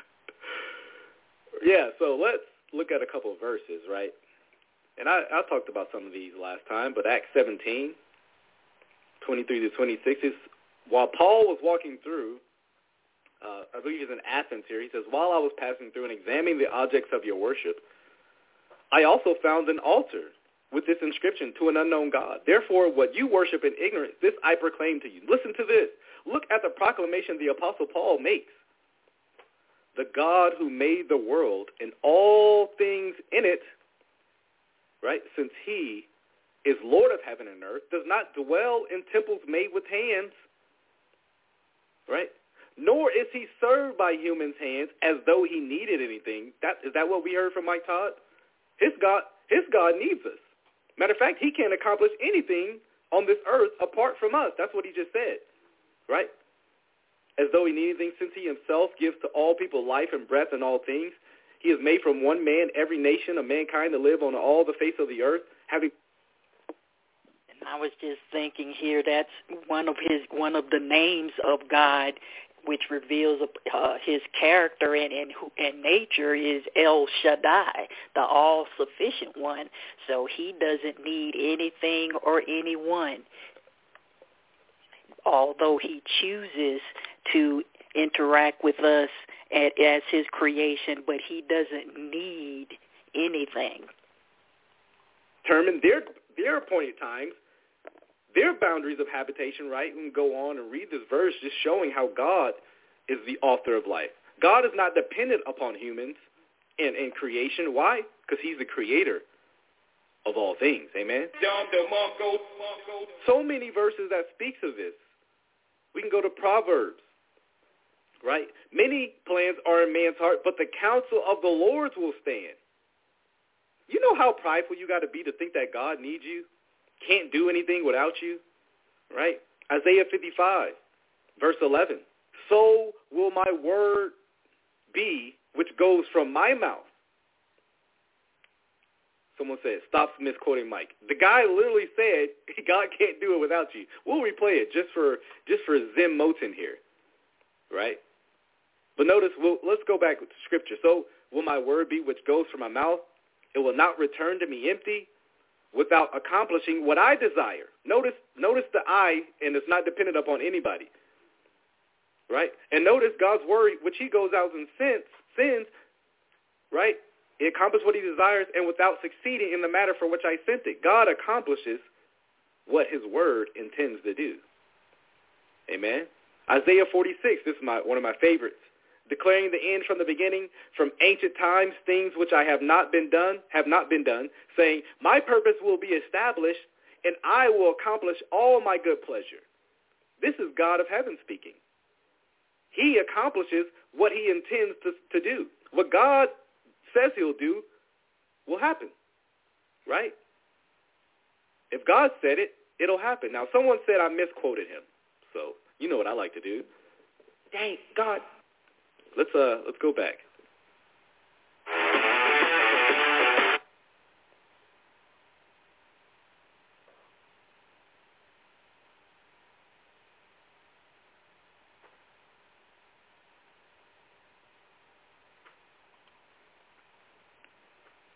yeah, so let's look at a couple of verses, right? And I, I talked about some of these last time, but Acts seventeen, twenty-three to twenty-six is, while Paul was walking through, uh, I believe he's in Athens here, he says, while I was passing through and examining the objects of your worship, I also found an altar with this inscription, to an unknown God. Therefore, what you worship in ignorance, this I proclaim to you. Listen to this. Look at the proclamation the Apostle Paul makes. The God who made the world and all things in it, right, since he is Lord of heaven and earth, does not dwell in temples made with hands, right? Nor is he served by humans' hands as though he needed anything. That, is that what we heard from Mike Todd? His God, his God needs us. Matter of fact, he can't accomplish anything on this earth apart from us. That's what he just said, right? As though he needs anything, since he himself gives to all people life and breath and all things. He has made from one man every nation of mankind to live on all the face of the earth, having. And I was just thinking here, that's one of his one of the names of God, which reveals uh, his character and, and and nature, is El Shaddai, the all-sufficient one. So he doesn't need anything or anyone, although he chooses to interact with us at, as his creation, but he doesn't need anything. Determine their, their appointed times, their boundaries of habitation, right? We can go on and read this verse just showing how God is the author of life. God is not dependent upon humans in, in creation. Why? Because he's the creator of all things. Amen? So many verses that speaks of this. We can go to Proverbs, right? Many plans are in man's heart, but the counsel of the Lord will stand. You know how prideful you got to be to think that God needs you? Can't do anything without you, right? Isaiah fifty-five, verse eleven. So will my word be which goes from my mouth. Someone said, stop misquoting Mike. The guy literally said, God can't do it without you. We'll replay it just for just for Zim Moten here, right? But notice, we'll, let's go back to Scripture. So will my word be which goes from my mouth? It will not return to me empty, without accomplishing what I desire. Notice notice the I, and it's not dependent upon anybody. Right? And notice God's word, which he goes out and sins, sins, right? It accomplishes what he desires, and without succeeding in the matter for which I sent it. God accomplishes what his word intends to do. Amen? Isaiah forty-six, this is my one of my favorites. Declaring the end from the beginning, from ancient times, things which I have not been done, have not been done, saying, my purpose will be established, and I will accomplish all my good pleasure. This is God of heaven speaking. He accomplishes what he intends to, to do. What God says he'll do will happen, right? If God said it, it'll happen. Now, someone said I misquoted him, so you know what I like to do. Dang, God. Let's uh let's go back.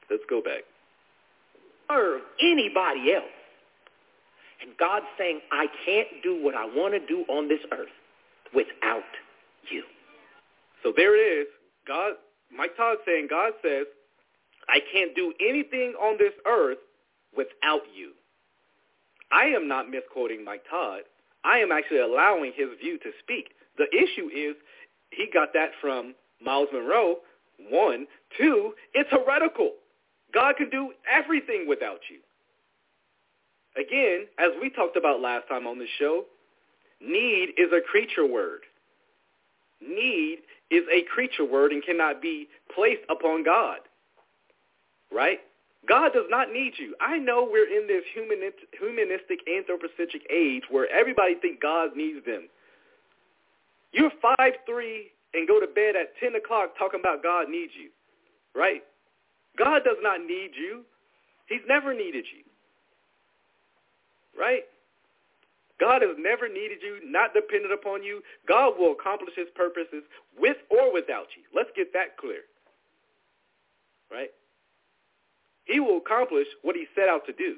Let's go back. Serve anybody else. And God's saying, I can't do what I want to do on this earth without you. So there it is. God, Mike Todd saying, God says, I can't do anything on this earth without you. I am not misquoting Mike Todd. I am actually allowing his view to speak. The issue is he got that from Miles Monroe, one. Two, it's heretical. God can do everything without you. Again, as we talked about last time on the show, need is a creature word. Need is a creature word and cannot be placed upon God. Right? God does not need you. I know we're in this humanistic, anthropocentric age where everybody thinks God needs them. You're five three and go to bed at ten o'clock talking about God needs you. Right? God does not need you. He's never needed you. Right? God has never needed you, not dependent upon you. God will accomplish his purposes with or without you. Let's get that clear. Right? He will accomplish what he set out to do.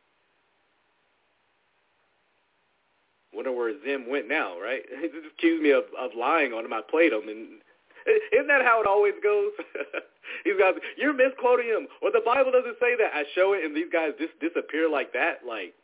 Wonder where Zim went now, right? He just accused me of, of lying on him. I played him, and isn't that how it always goes? These guys, you're misquoting him, or the Bible doesn't say that. I show it, and these guys just disappear like that. Like,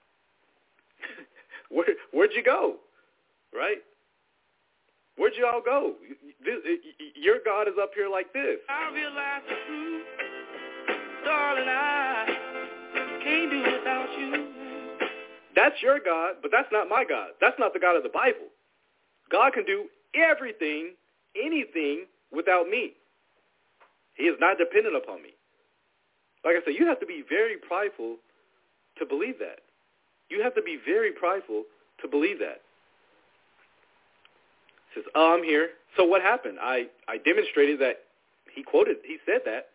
where where'd you go, right? Where'd you all go? This, your God is up here like this. I realize the truth, darling. I can't do without you. That's your God, but that's not my God. That's not the God of the Bible. God can do everything, anything without me. He is not dependent upon me. Like I said, you have to be very prideful to believe that. You have to be very prideful to believe that. He says, oh, I'm here. So what happened? I, I demonstrated that he quoted, he said that.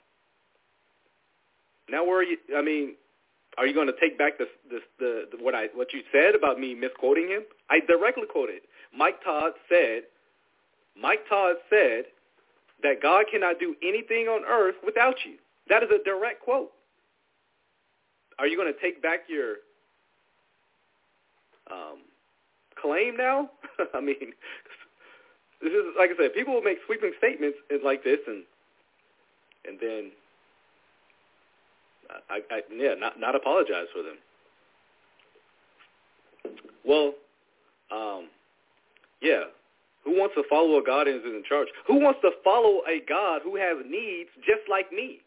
Now where are you, I mean, are you going to take back this, this, the, the what I what you said about me misquoting him? I directly quoted. Mike Todd said, Mike Todd said that God cannot do anything on earth without you. That is a direct quote. Are you going to take back your um, claim now? I mean, this is like I said. People will make sweeping statements like this, and and then. I, I, yeah, not not apologize for them. Well, um, yeah. Who wants to follow a God and is in charge? Who wants to follow a God who has needs just like me?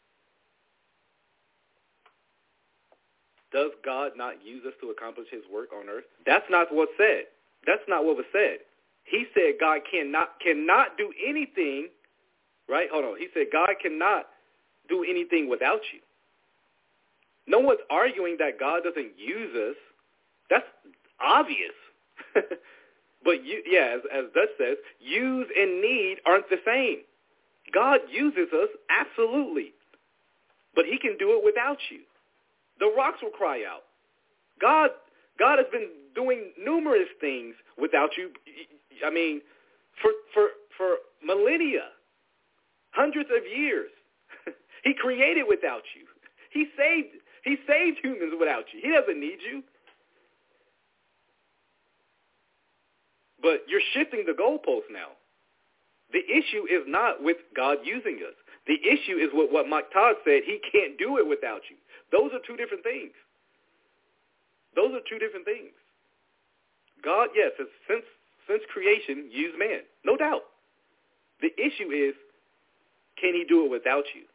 Does God not use us to accomplish his work on earth? That's not what's said. That's not what was said. He said God cannot cannot do anything, right? Hold on. He said God cannot do anything without you. No one's arguing that God doesn't use us. That's obvious. But, you, yeah, as, as Dutch says, use and need aren't the same. God uses us, absolutely. But he can do it without you. The rocks will cry out. God, God has been doing numerous things without you. I mean, for, for, for millennia, hundreds of years. He created without you. He saved He saved humans without you. He doesn't need you. But you're shifting the goalpost now. The issue is not with God using us. The issue is with what Mike Todd said. He can't do it without you. Those are two different things. Those are two different things. God, yes, has since, since creation used man. No doubt. The issue is, can he do it without you?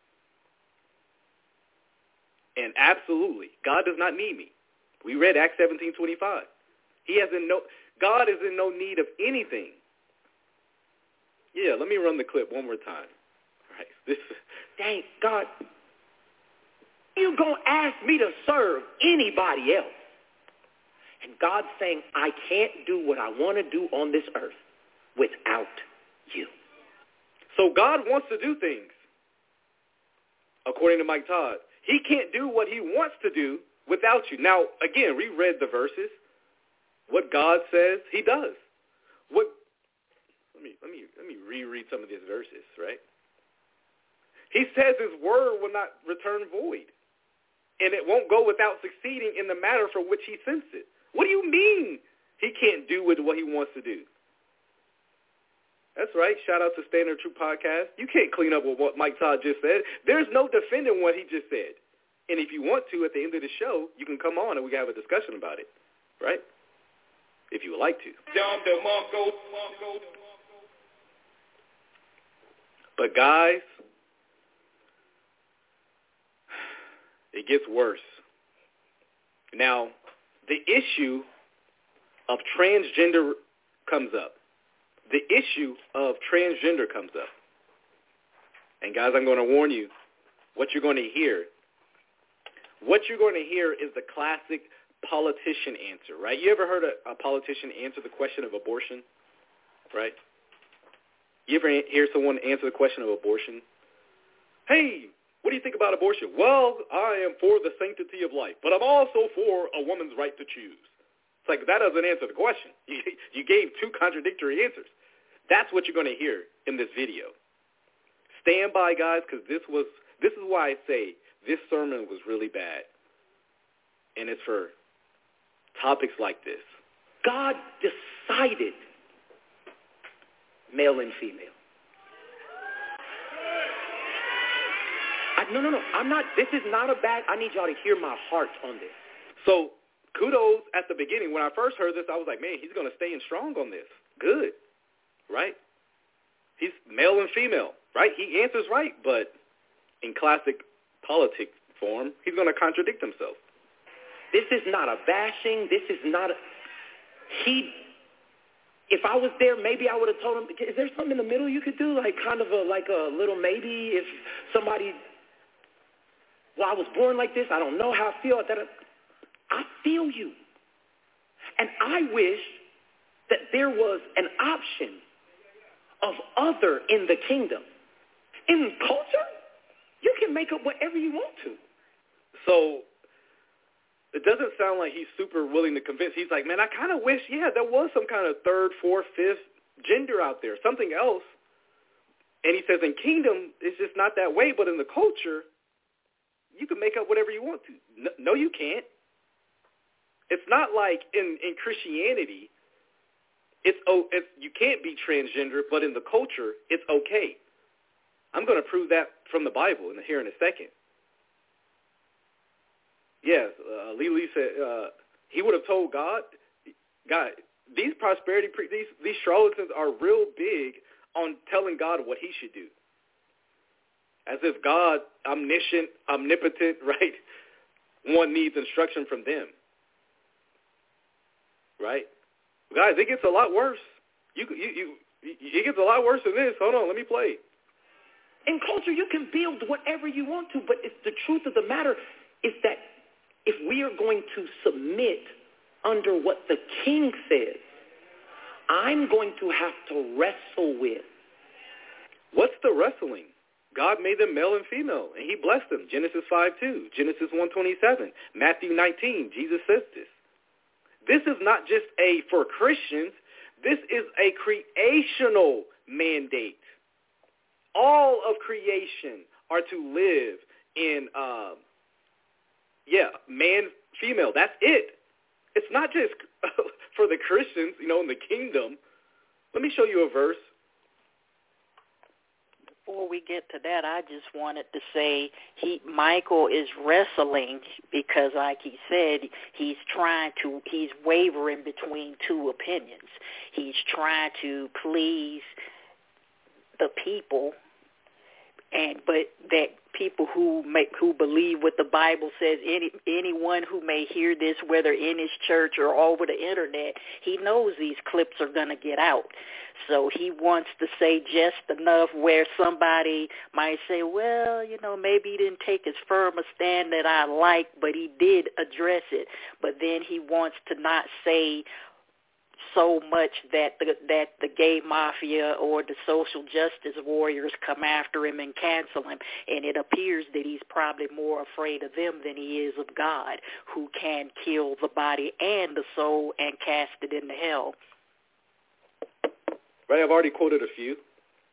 And absolutely, God does not need me. We read Acts seventeen twenty-five. He has in no, God is in no need of anything. Yeah, let me run the clip one more time. All right, this. Dang, God, you gonna ask me to serve anybody else? And God's saying, I can't do what I want to do on this earth without you. So God wants to do things, according to Mike Todd. He can't do what he wants to do without you. Now, again, we read the verses. What God says, he does. What? Let me let me let me reread some of these verses, right? He says his word will not return void, and it won't go without succeeding in the matter for which he sends it. What do you mean he can't do with what he wants to do? That's right. Shout out to Standard True Podcast. You can't clean up with what Mike Todd just said. There's no defending what he just said. And if you want to, at the end of the show, you can come on and we can have a discussion about it, right? If you would like to. But guys, it gets worse. Now, the issue of transgender comes up. The issue of transgender comes up. And guys, I'm going to warn you, what you're going to hear, what you're going to hear is the classic politician answer, right? You ever heard a, a politician answer the question of abortion, right? You ever hear someone answer the question of abortion? Hey, what do you think about abortion? Well, I am for the sanctity of life, but I'm also for a woman's right to choose. It's like, that doesn't answer the question. You, you gave two contradictory answers. That's what you're going to hear in this video. Stand by, guys, because this was this is why I say this sermon was really bad. And it's for topics like this. God decided male and female. I, no, no, no. I'm not. This is not a bad. I need y'all to hear my heart on this. So kudos at the beginning. When I first heard this, I was like, man, he's going to stay in strong on this. Good, right? He's male and female, right? He answers right, but in classic politic form, he's going to contradict himself. This is not a bashing. This is not a, he, if I was there, maybe I would have told him, is there something in the middle you could do? Like kind of a, like a little maybe if somebody, well, I was born like this. I don't know how I feel. That I feel you. And I wish that there was an option of other in the kingdom. In culture, you can make up whatever you want to. So it doesn't sound like he's super willing to convince. He's like, man, I kind of wish, yeah, there was some kind of third, fourth, fifth gender out there, something else. And he says in kingdom, it's just not that way. But in the culture, you can make up whatever you want to. No, no you can't. It's not like in, in Christianity, it's, oh, it's you can't be transgender, but in the culture, it's okay. I'm going to prove that from the Bible in, here in a second. Yes, uh, Lee Lee said uh, he would have told God, God, these prosperity, pre- these these charlatans are real big on telling God what he should do. As if God, omniscient, omnipotent, right, one needs instruction from them. Right? Guys, it gets a lot worse. You, you, you, it gets a lot worse than this. Hold on, let me play. In culture, you can build whatever you want to, but it's the truth of the matter is that if we are going to submit under what the king says, I'm going to have to wrestle with. What's the wrestling? God made them male and female, and he blessed them. Genesis five two, Genesis one twenty-seven, Matthew nineteen, Jesus says this. This is not just a for Christians. This is a creational mandate. All of creation are to live in, um, yeah, man, female. That's it. It's not just for the Christians, you know, in the kingdom. Let me show you a verse. Before we get to that, I just wanted to say he Michael is wrestling because, like he said, he's trying to, he's wavering between two opinions. He's trying to please the people, and but that people who make who believe what the Bible says, any anyone who may hear this, whether in his church or over the internet, he knows these clips are going to get out. So he wants to say just enough where somebody might say, well, you know, maybe he didn't take as firm a stand that I like, but he did address it. But then he wants to not say so much that the, that the gay mafia or the social justice warriors come after him and cancel him. And it appears that he's probably more afraid of them than he is of God, who can kill the body and the soul and cast it into hell. Right, I've already quoted a few.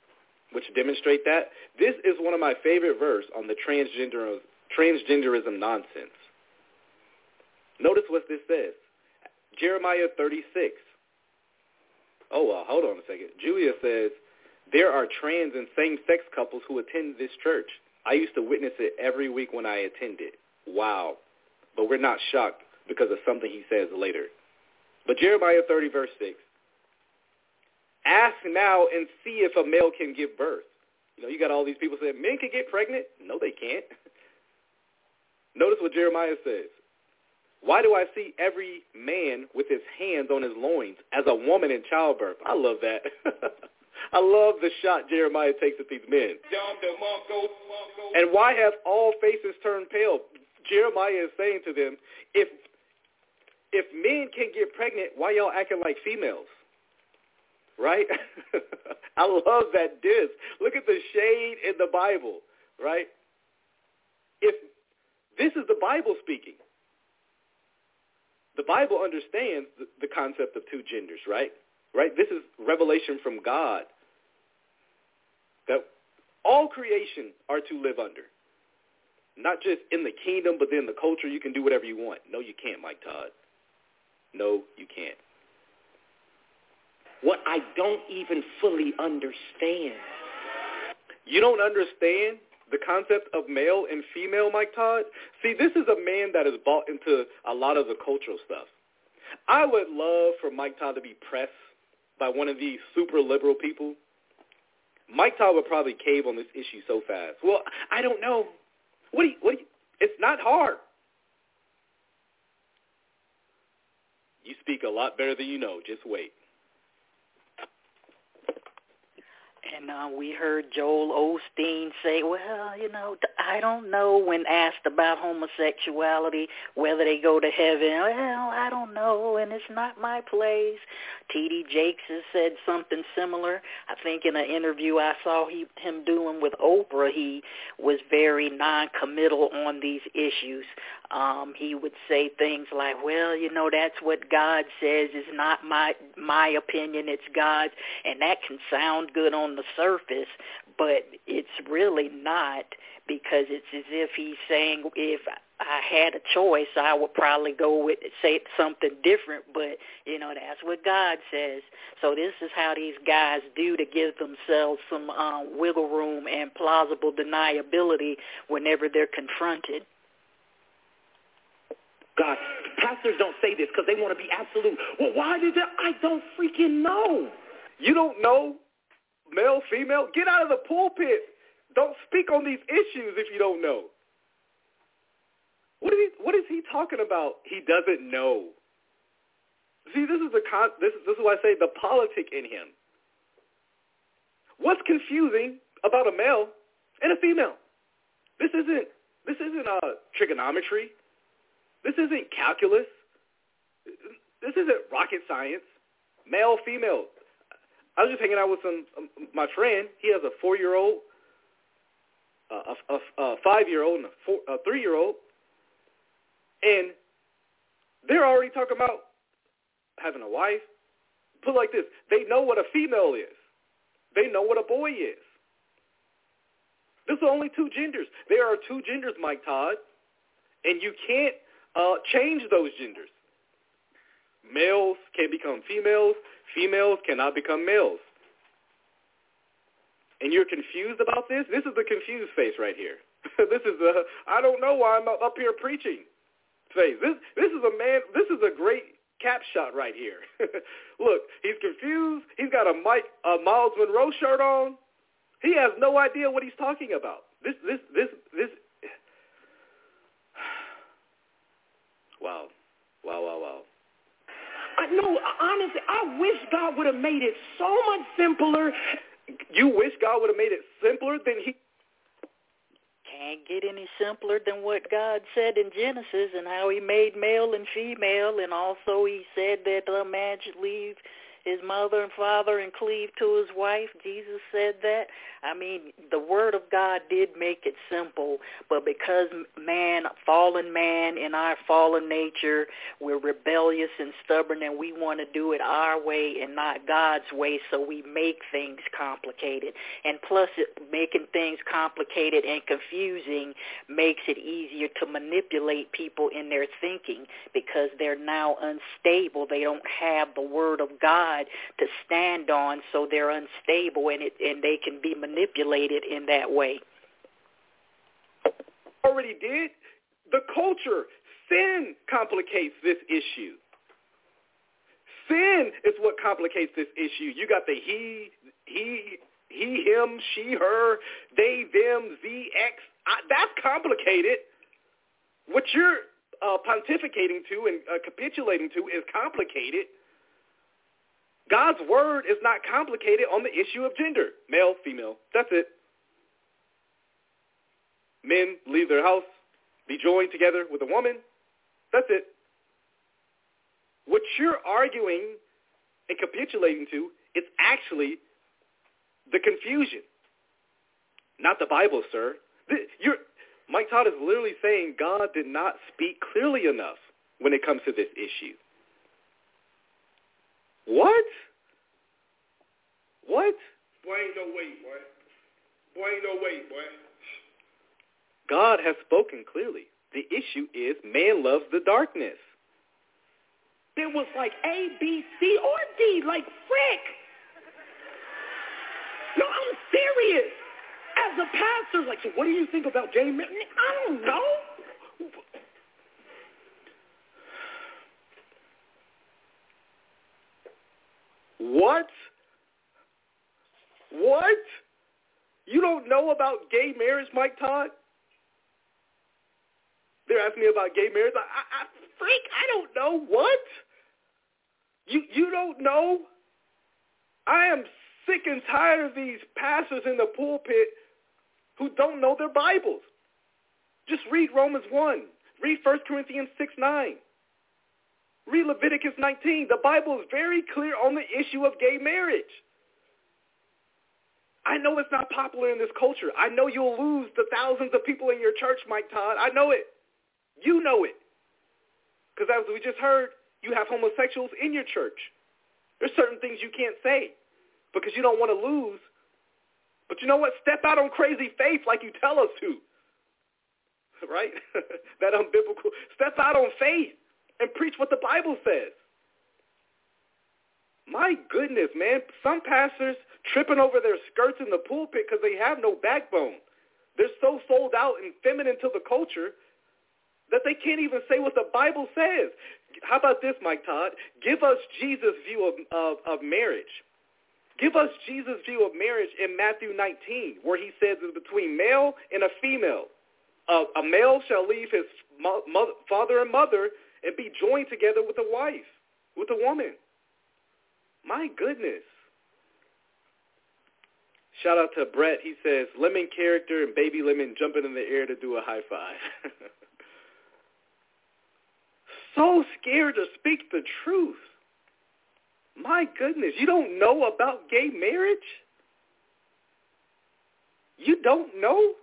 which demonstrate that. This is one of my favorite verses on the transgender, transgenderism nonsense. Notice what this says. Jeremiah thirty-six. Oh, well, hold on a second. Julia says, there are trans and same-sex couples who attend this church. I used to witness it every week when I attended. Wow. But we're not shocked because of something he says later. But Jeremiah thirty, verse six. Ask now and see if a male can give birth. You know, you got all these people saying, men can get pregnant? No, they can't. Notice what Jeremiah says. Why do I see every man with his hands on his loins as a woman in childbirth? I love that. I love the shot Jeremiah takes at these men. And why have all faces turned pale? Jeremiah is saying to them, if if men can get pregnant, why y'all acting like females? Right? I love that diss. Look at the shade in the Bible, right? If this is the Bible speaking. The Bible understands the, the concept of two genders, right? Right? This is revelation from God that all creation are to live under. Not just in the kingdom, but then the culture, you can do whatever you want. No, you can't, Mike Todd. No, you can't. What I don't even fully understand. You don't understand the concept of male and female, Mike Todd? See, this is a man that is bought into a lot of the cultural stuff. I would love for Mike Todd to be pressed by one of these super liberal people. Mike Todd would probably cave on this issue so fast. Well, I don't know. What do you, what do you, it's not hard. You speak a lot better than you know. Just wait. And uh, we heard Joel Osteen say, well, you know, I don't know when asked about homosexuality, whether they go to heaven. Well, I don't know, and it's not my place. T D Jakes has said something similar. I think in an interview I saw he, him doing with Oprah, he was very non-committal on these issues. Um, he would say things like, well, you know, that's what God says. It's not my my opinion, it's God's. And that can sound good on the surface, but it's really not, because it's as if he's saying if I had a choice, I would probably go with say something different, but, you know, that's what God says. So this is how these guys do to give themselves some um, wiggle room and plausible deniability whenever they're confronted. God, pastors don't say this because they want to be absolute. Well, why did that? I don't freaking know. You don't know, male, female? Get out of the pulpit. Don't speak on these issues if you don't know. What is he, what is he talking about? He doesn't know. See, this is the con- this, this is why I say the politic in him. What's confusing about a male and a female? This isn't this isn't uh, trigonometry. This isn't calculus. This isn't rocket science. Male, female. I was just hanging out with some um, my friend. He has a four-year-old, uh, a, a, a five-year-old, and a, four, a three-year-old, and they're already talking about having a wife. Put it like this: they know what a female is. They know what a boy is. There's only two genders. There are two genders, Mike Todd, and you can't uh, change those genders. Males can become females. Females cannot become males. And you're confused about this? This is the confused face right here. This is the, I don't know why I'm up here preaching face. This, this is a man, this is a great cap shot right here. Look, he's confused. He's got a Mike, a Miles Monroe shirt on. He has no idea what he's talking about. This, this, this, this. Wow. Wow, wow, wow. I know, honestly, I wish God would have made it so much simpler. You wish God would have made it simpler than he... Can't get any simpler than what God said in Genesis and how he made male and female, and also he said that a man should leave his mother and father and cleave to his wife. Jesus said that. I mean, the word of God did make it simple, but because man, fallen man, in our fallen nature, we're rebellious and stubborn, and we want to do it our way and not God's way, so we make things complicated. And plus, it, making things complicated and confusing makes it easier to manipulate people in their thinking because they're now unstable. They don't have the word of God to stand on, so they're unstable, and it and they can be manipulated in that way. Already did. The culture, sin complicates this issue. Sin is what complicates this issue. You got the he, he, he, him, she, her, they, them, Z, X. I, that's complicated. What you're uh, pontificating to and uh, capitulating to is complicated. God's word is not complicated on the issue of gender, male, female. That's it. Men leave their house, be joined together with a woman. That's it. What you're arguing and capitulating to is actually the confusion, not the Bible, sir. You're, Mike Todd is literally saying God did not speak clearly enough when it comes to this issue. What? What? Boy, ain't no way, boy. Boy, ain't no way, boy. God has spoken clearly. The issue is man loves the darkness. There was like A, B, C, or D, like frick. No, I'm serious. As a pastor, like, so what do you think about gay men? I don't know. What? What? You don't know about gay marriage, Mike Todd? They're asking me about gay marriage. I, I, I freak, I don't know. What? You you don't know? I am sick and tired of these pastors in the pulpit who don't know their Bibles. Just read Romans one. Read First Corinthians six nine. Read Leviticus nineteen. The Bible is very clear on the issue of gay marriage. I know it's not popular in this culture. I know you'll lose the thousands of people in your church, Mike Todd. I know it. You know it. Because as we just heard, you have homosexuals in your church. There's certain things you can't say because you don't want to lose. But you know what? Step out on crazy faith like you tell us to. Right? That unbiblical. Step out on faith and preach what the Bible says. My goodness, man. Some pastors tripping over their skirts in the pulpit because they have no backbone. They're so sold out and feminine to the culture that they can't even say what the Bible says. How about this, Mike Todd? Give us Jesus' view of, of, of marriage. Give us Jesus' view of marriage in Matthew nineteen, where he says it's between male and a female. Uh, a male shall leave his mo- mother, father and mother and be joined together with a wife, with a woman. My goodness. Shout out to Brett. He says, lemon character and baby lemon jumping in the air to do a high five. So scared to speak the truth. My goodness, you don't know about gay marriage? You don't know?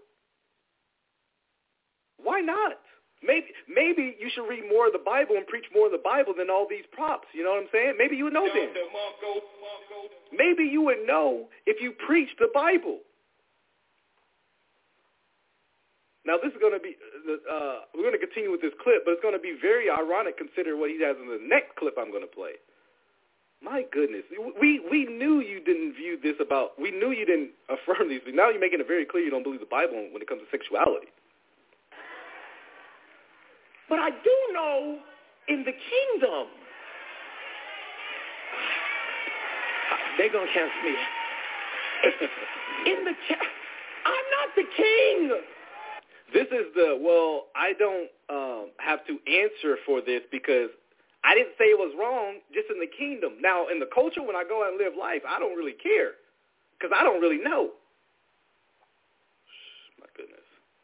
Why not? Maybe maybe you should read more of the Bible and preach more of the Bible than all these props. You know what I'm saying? Maybe you would know then. Maybe you would know if you preach the Bible. Now, this is going to be, uh, we're going to continue with this clip, but it's going to be very ironic considering what he has in the next clip I'm going to play. My goodness. We we knew you didn't view this about, we knew you didn't affirm these, but now you're making it very clear you don't believe the Bible when it comes to sexuality. But I do know in the kingdom, they're going to cancel me. In the, I'm not the king. This is the, well, I don't um, have to answer for this because I didn't say it was wrong just in the kingdom. Now, in the culture, when I go out and live life, I don't really care because I don't really know. My goodness.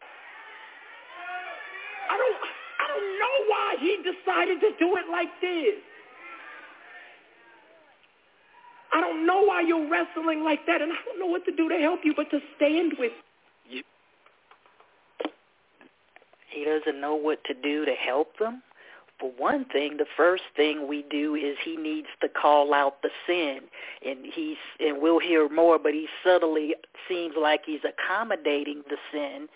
I don't, I don't know why he decided to do it like this. I don't know why you're wrestling like that, and I don't know what to do to help you but to stand with you. He doesn't know what to do to help them. For one thing, the first thing we do is he needs to call out the sin, and he's and we'll hear more, but he subtly seems like he's accommodating the sin,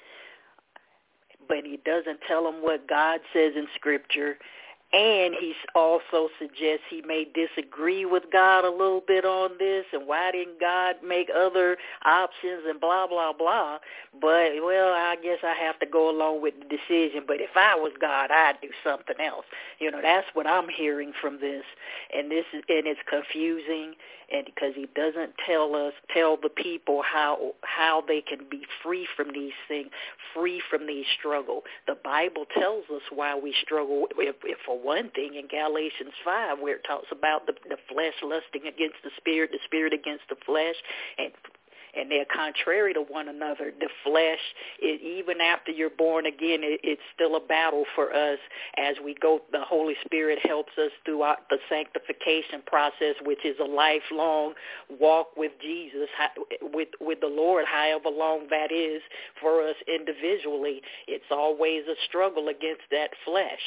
but he doesn't tell them what God says in Scripture. And he also suggests he may disagree with God a little bit on this, and why didn't God make other options and blah, blah, blah. But, well, I guess I have to go along with the decision. But if I was God, I'd do something else. You know, that's what I'm hearing from this. And this is, and it's confusing, and because he doesn't tell us, tell the people how how they can be free from these things, free from these struggle. The Bible tells us why we struggle. If, if for one thing, in Galatians five, where it talks about the, the flesh lusting against the spirit, the spirit against the flesh, and and they're contrary to one another. The flesh, it, even after you're born again, it, it's still a battle for us as we go. The Holy Spirit helps us throughout the sanctification process, which is a lifelong walk with Jesus, with, with the Lord, however long that is for us individually. It's always a struggle against that flesh.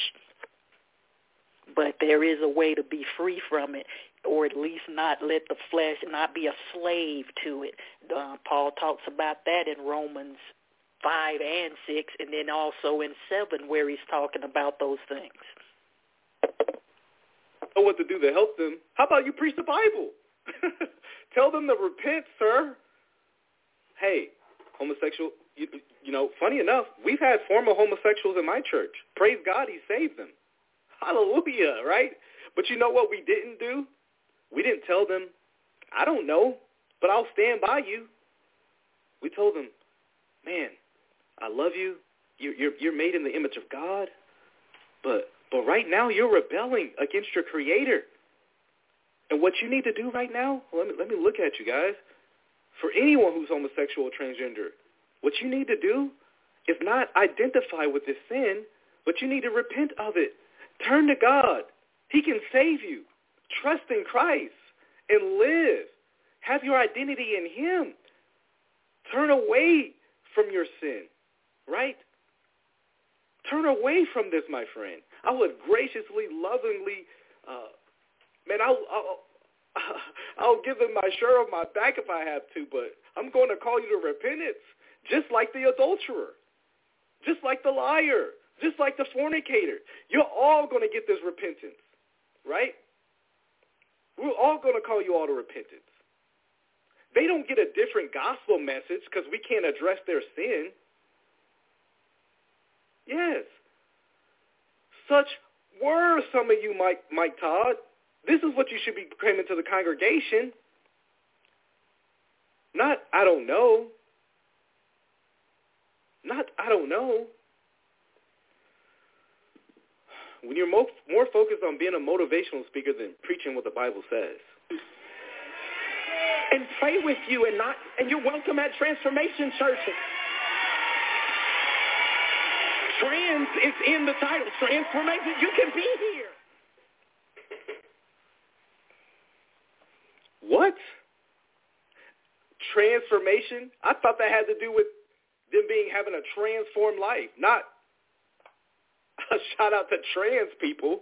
But there is a way to be free from it, or at least not let the flesh, not be a slave to it. Uh, Paul talks about that in Romans five and six, and then also in seven where he's talking about those things. Know what to do to help them? How about you preach the Bible? Tell them to repent, sir. Hey, homosexual, you, you know, funny enough, we've had former homosexuals in my church. Praise God, he saved them. Hallelujah, right? But you know what we didn't do? We didn't tell them, I don't know, but I'll stand by you. We told them, man, I love you. You're, you're, you're made in the image of God, but but right now you're rebelling against your Creator. And what you need to do right now, let me, let me look at you guys. For anyone who's homosexual or transgender, what you need to do is not identify with this sin, but you need to repent of it. Turn to God. He can save you. Trust in Christ and live. Have your identity in him. Turn away from your sin, right? Turn away from this, my friend. I would graciously, lovingly, uh, man, I'll, I'll, I'll give them my shirt off my back if I have to, but I'm going to call you to repentance, just like the adulterer, just like the liar, just like the fornicator. You're all going to get this repentance, right? We're all going to call you all to repentance. They don't get a different gospel message because we can't address their sin. Yes. Such were some of you, Mike, Mike Todd. This is what you should be claiming to the congregation. Not, I don't know. Not, I don't know. When you're mo- more focused on being a motivational speaker than preaching what the Bible says. And pray with you, and not, and you're welcome at Transformation Church. Trans is in the title. Transformation. You can be here. What? Transformation? I thought that had to do with them being having a transformed life, not a shout out to trans people.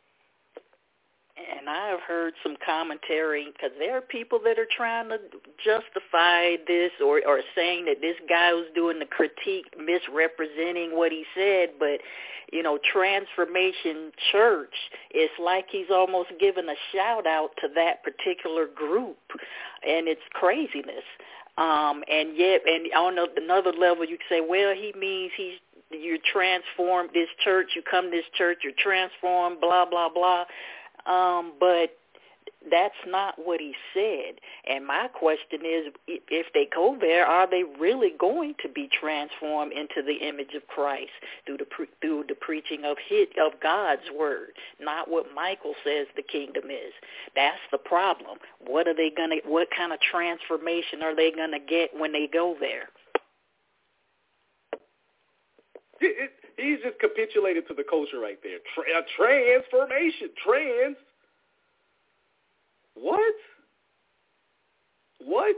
And I have heard some commentary, because there are people that are trying to justify this or, or saying that this guy who's doing the critique misrepresenting what he said. But, you know, Transformation Church, it's like he's almost giving a shout-out to that particular group, and it's craziness. Um, and yet, and on another level, you can say, well, he means he's you're transformed, this church, you come to this church, you're transformed, blah, blah, blah. Um, but that's not what he said. And my question is, if they go there, are they really going to be transformed into the image of Christ through the pre- through the preaching of his, of God's word, not what Michael says the kingdom is? That's the problem. What are they gonna? What kind of transformation are they gonna get when they go there? It, it, he's just capitulated to the culture right there. Tra- transformation, trans. What? What?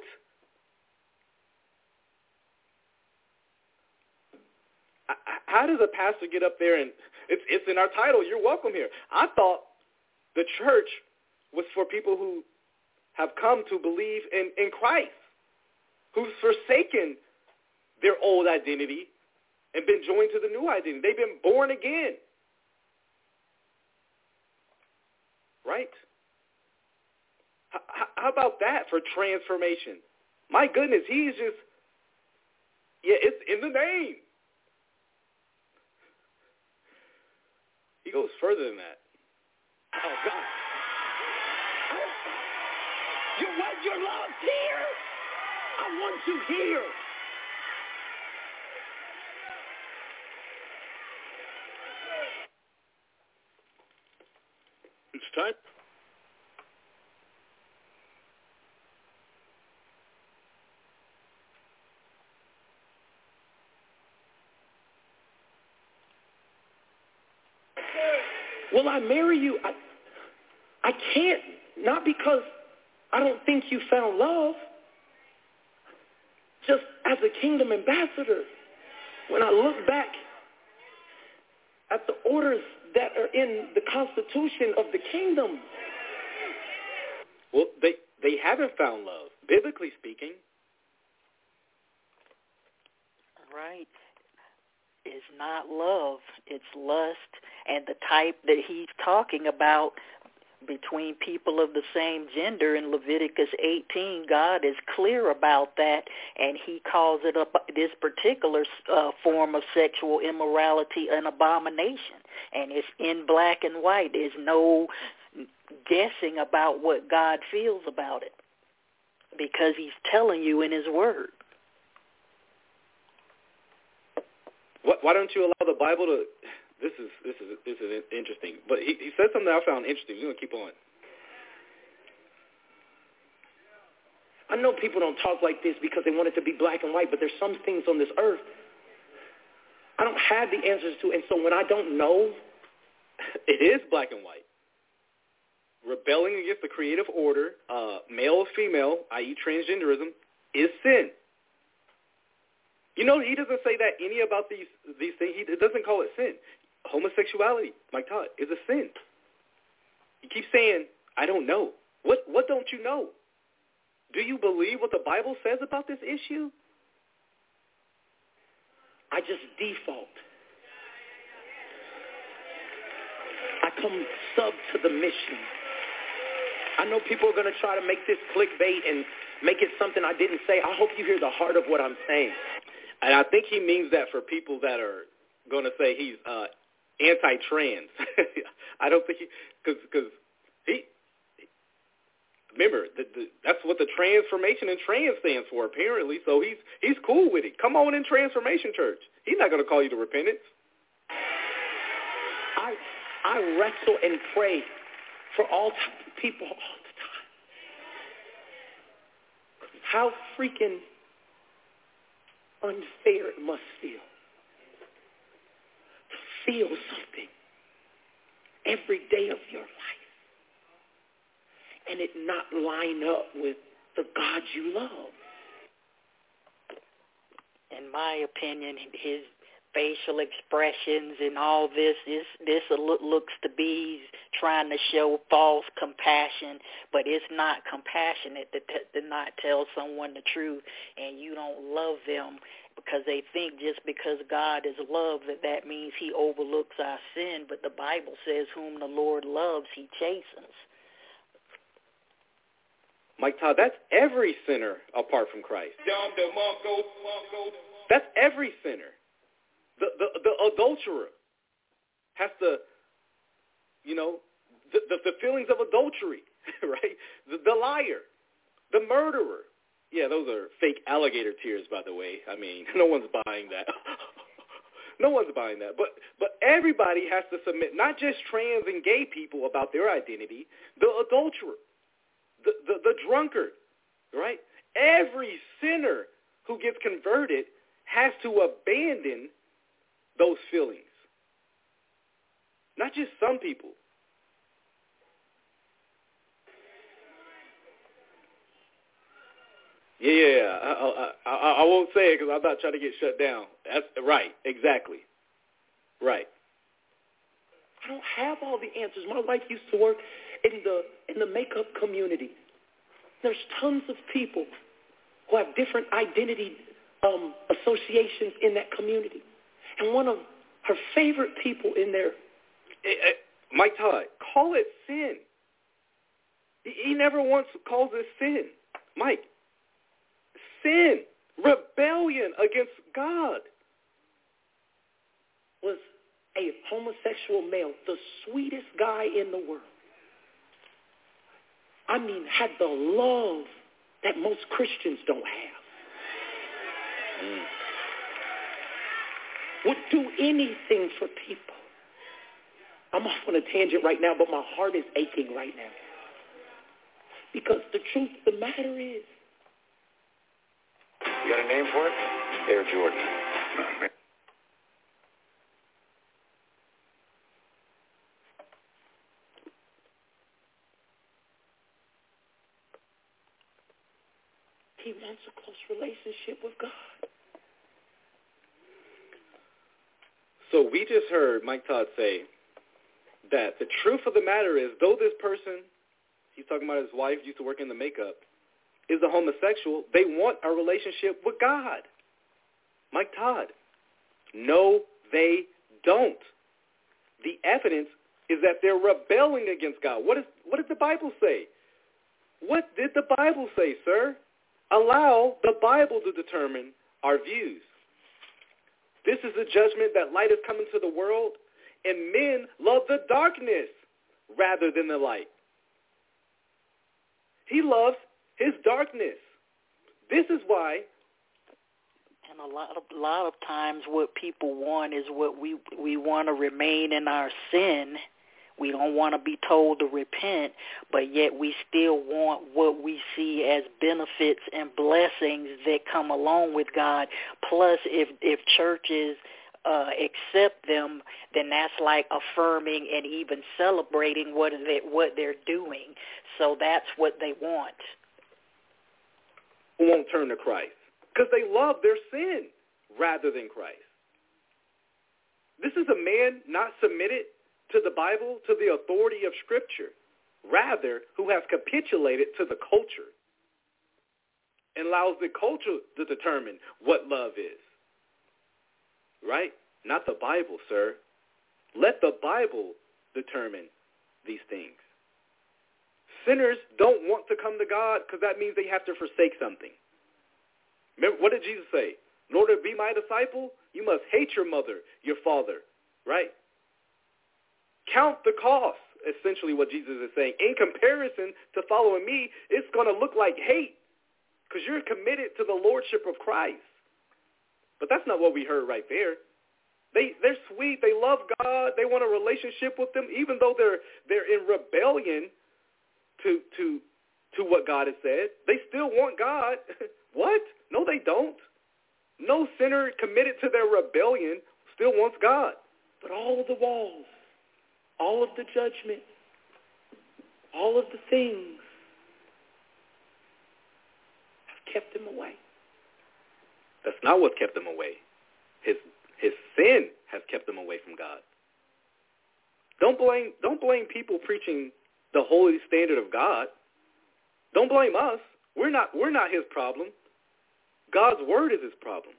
How does a pastor get up there and it's it's in our title, you're welcome here. I thought the church was for people who have come to believe in, in Christ, who've forsaken their old identity and been joined to the new identity. They've been born again. Right? How, how about that for transformation? My goodness, he's just, yeah, it's in the name. He goes further than that. Oh, God. You want your love here? I want you here. It's time. Will I marry you? I, I can't, not because I don't think you found love. Just as a kingdom ambassador, when I look back at the orders that are in the Constitution of the kingdom. Well, they, they haven't found love, biblically speaking. Right. It's not love. It's lust. And the type that he's talking about between people of the same gender in Leviticus eighteen, God is clear about that, and he calls it a, this particular uh, form of sexual immorality an abomination. And it's in black and white. There's no guessing about what God feels about it because he's telling you in his word. Why don't you allow the Bible to? This is this is this is interesting. But he, he said something that I found interesting. We're gonna keep on. I know people don't talk like this because they want it to be black and white, but there's some things on this earth I don't have the answers to, and so when I don't know, it is black and white. Rebelling against the creative order, uh, male or female, that is transgenderism, is sin. You know, he doesn't say that any about these these things. He doesn't call it sin. Homosexuality, Mike Todd, is a sin. You keep saying, I don't know. What what don't you know? Do you believe what the Bible says about this issue? I just default. I come sub to the mission. I know people are going to try to make this clickbait and make it something I didn't say. I hope you hear the heart of what I'm saying. And I think he means that for people that are going to say he's uh, anti-trans. I don't think he, because he, remember, the, the, that's what the transformation and trans stands for, apparently. So he's he's cool with it. Come on in, Transformation Church. He's not going to call you to repentance. I I wrestle and pray for all types of people all the time. How freaking unfair it must feel to feel something every day of your life and it not line up with the God you love. In my opinion, his facial expressions and all this, this, this looks to be trying to show false compassion, but it's not compassionate to, to, to not tell someone the truth, and you don't love them because they think just because God is love that that means he overlooks our sin, but the Bible says whom the Lord loves, he chastens. Mike Todd, that's every sinner apart from Christ. That's every sinner. The, the the adulterer has to, you know, the, the, the feelings of adultery, right? The, the liar, the murderer. Yeah, those are fake alligator tears, by the way. I mean, no one's buying that. No one's buying that. But but everybody has to submit, not just trans and gay people about their identity, the adulterer, the, the, the drunkard, right? Every sinner who gets converted has to abandon those feelings. Not just some people. Yeah, yeah, yeah. I, I, I, I won't say it because I'm not trying to get shut down. That's right, exactly. Right. I don't have all the answers. My wife used to work in the in the makeup community. There's tons of people who have different identity um, associations in that community. And one of her favorite people in there, hey, hey, Mike Todd, call it sin. He, he never once calls it sin. Mike, sin, rebellion against God. Was a homosexual male, the sweetest guy in the world. I mean, had the love that most Christians don't have. Mm. Would do anything for people. I'm off on a tangent right now, but my heart is aching right now. Because the truth of the matter is. You got a name for it? Air Jordan. He wants a close relationship with God. So we just heard Mike Todd say that the truth of the matter is, though this person, he's talking about his wife, used to work in the makeup, is a homosexual, they want a relationship with God. Mike Todd. No, they don't. The evidence is that they're rebelling against God. What is what did the Bible say? What did the Bible say, sir? Allow the Bible to determine our views. This is the judgment that light has come into the world, and men love the darkness rather than the light. He loves his darkness. This is why. And a lot of a lot of times, what people want is what we we want to remain in our sin. We don't want to be told to repent, but yet we still want what we see as benefits and blessings that come along with God. Plus, if if churches uh, accept them, then that's like affirming and even celebrating what they, what they're doing. So that's what they want. Who won't turn to Christ because they love their sin rather than Christ. This is a man not submitted to the Bible, to the authority of Scripture, rather who has capitulated to the culture and allows the culture to determine what love is. Right? Not the Bible, sir. Let the Bible determine these things. Sinners don't want to come to God because that means they have to forsake something. Remember, what did Jesus say? In order to be my disciple, you must hate your mother, your father, right? Count the cost, essentially what Jesus is saying. In comparison to following me, it's going to look like hate because you're committed to the lordship of Christ. But that's not what we heard right there. They, they're sweet. They love God. They want a relationship with him, even though they're they're in rebellion to to to what God has said. They still want God. What? No, they don't. No sinner committed to their rebellion still wants God. But all of the walls, all of the judgment, all of the things have kept him away. That's not what kept him away. His his sin has kept him away from God. Don't blame don't blame people preaching the holy standard of God. Don't blame us. We're not we're not his problem. God's word is his problem.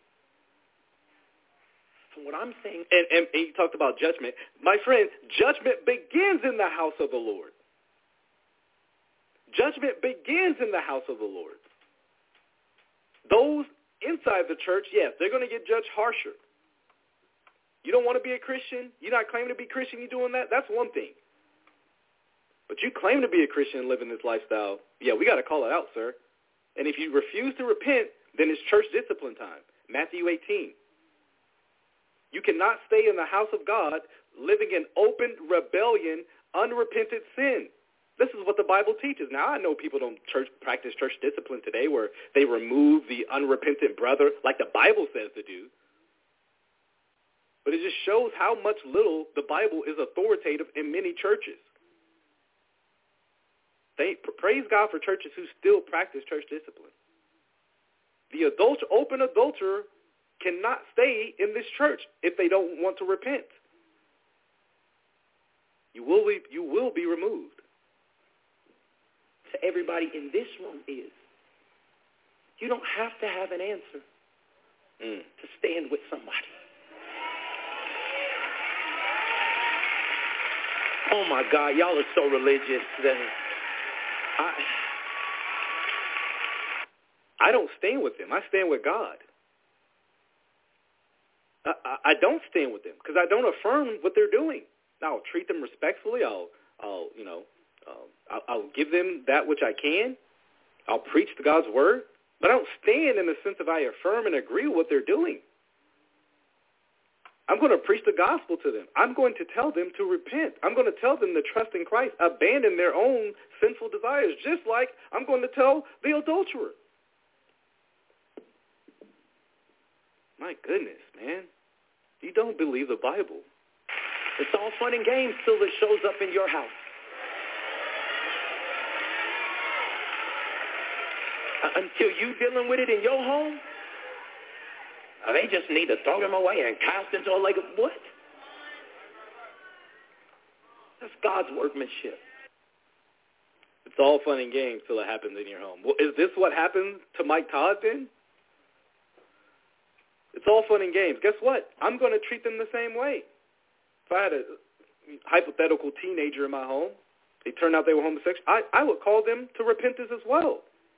So what I'm saying, and, and, and you talked about judgment. My friend, judgment begins in the house of the Lord. Judgment begins in the house of the Lord. Those inside the church, yes, they're going to get judged harsher. You don't want to be a Christian? You're not claiming to be Christian, you doing that? That's one thing. But you claim to be a Christian and living this lifestyle, yeah, we got to call it out, sir. And if you refuse to repent, then it's church discipline time. Matthew eighteen. You cannot stay in the house of God living in open rebellion, unrepented sin. This is what the Bible teaches. Now, I know people don't church, practice church discipline today where they remove the unrepentant brother like the Bible says to do. But it just shows how much little the Bible is authoritative in many churches. They praise God for churches who still practice church discipline. The adult, open adulterer cannot stay in this church if they don't want to repent. You will be, you will be removed. To everybody in this room is, you don't have to have an answer mm. to stand with somebody. Oh, my God, y'all are so religious. That I, I don't stand with them. I stand with God. I, I, I don't stand with them because I don't affirm what they're doing. I'll treat them respectfully. I'll, I'll you know, um, I'll, I'll give them that which I can. I'll preach the God's word. But I don't stand in the sense of I affirm and agree with what they're doing. I'm going to preach the gospel to them. I'm going to tell them to repent. I'm going to tell them to trust in Christ, abandon their own sinful desires, just like I'm going to tell the adulterer. My goodness, man. You don't believe the Bible. It's all fun and games till it shows up in your house. Until you dealing with it in your home, they just need to throw them away and cast into a lake of what? That's God's workmanship. It's all fun and games till it happens in your home. Well, is this what happened to Mike Todd then? It's all fun and games. Guess what? I'm going to treat them the same way. If I had a hypothetical teenager in my home, they turned out they were homosexual, I, I would call them to repentance as well.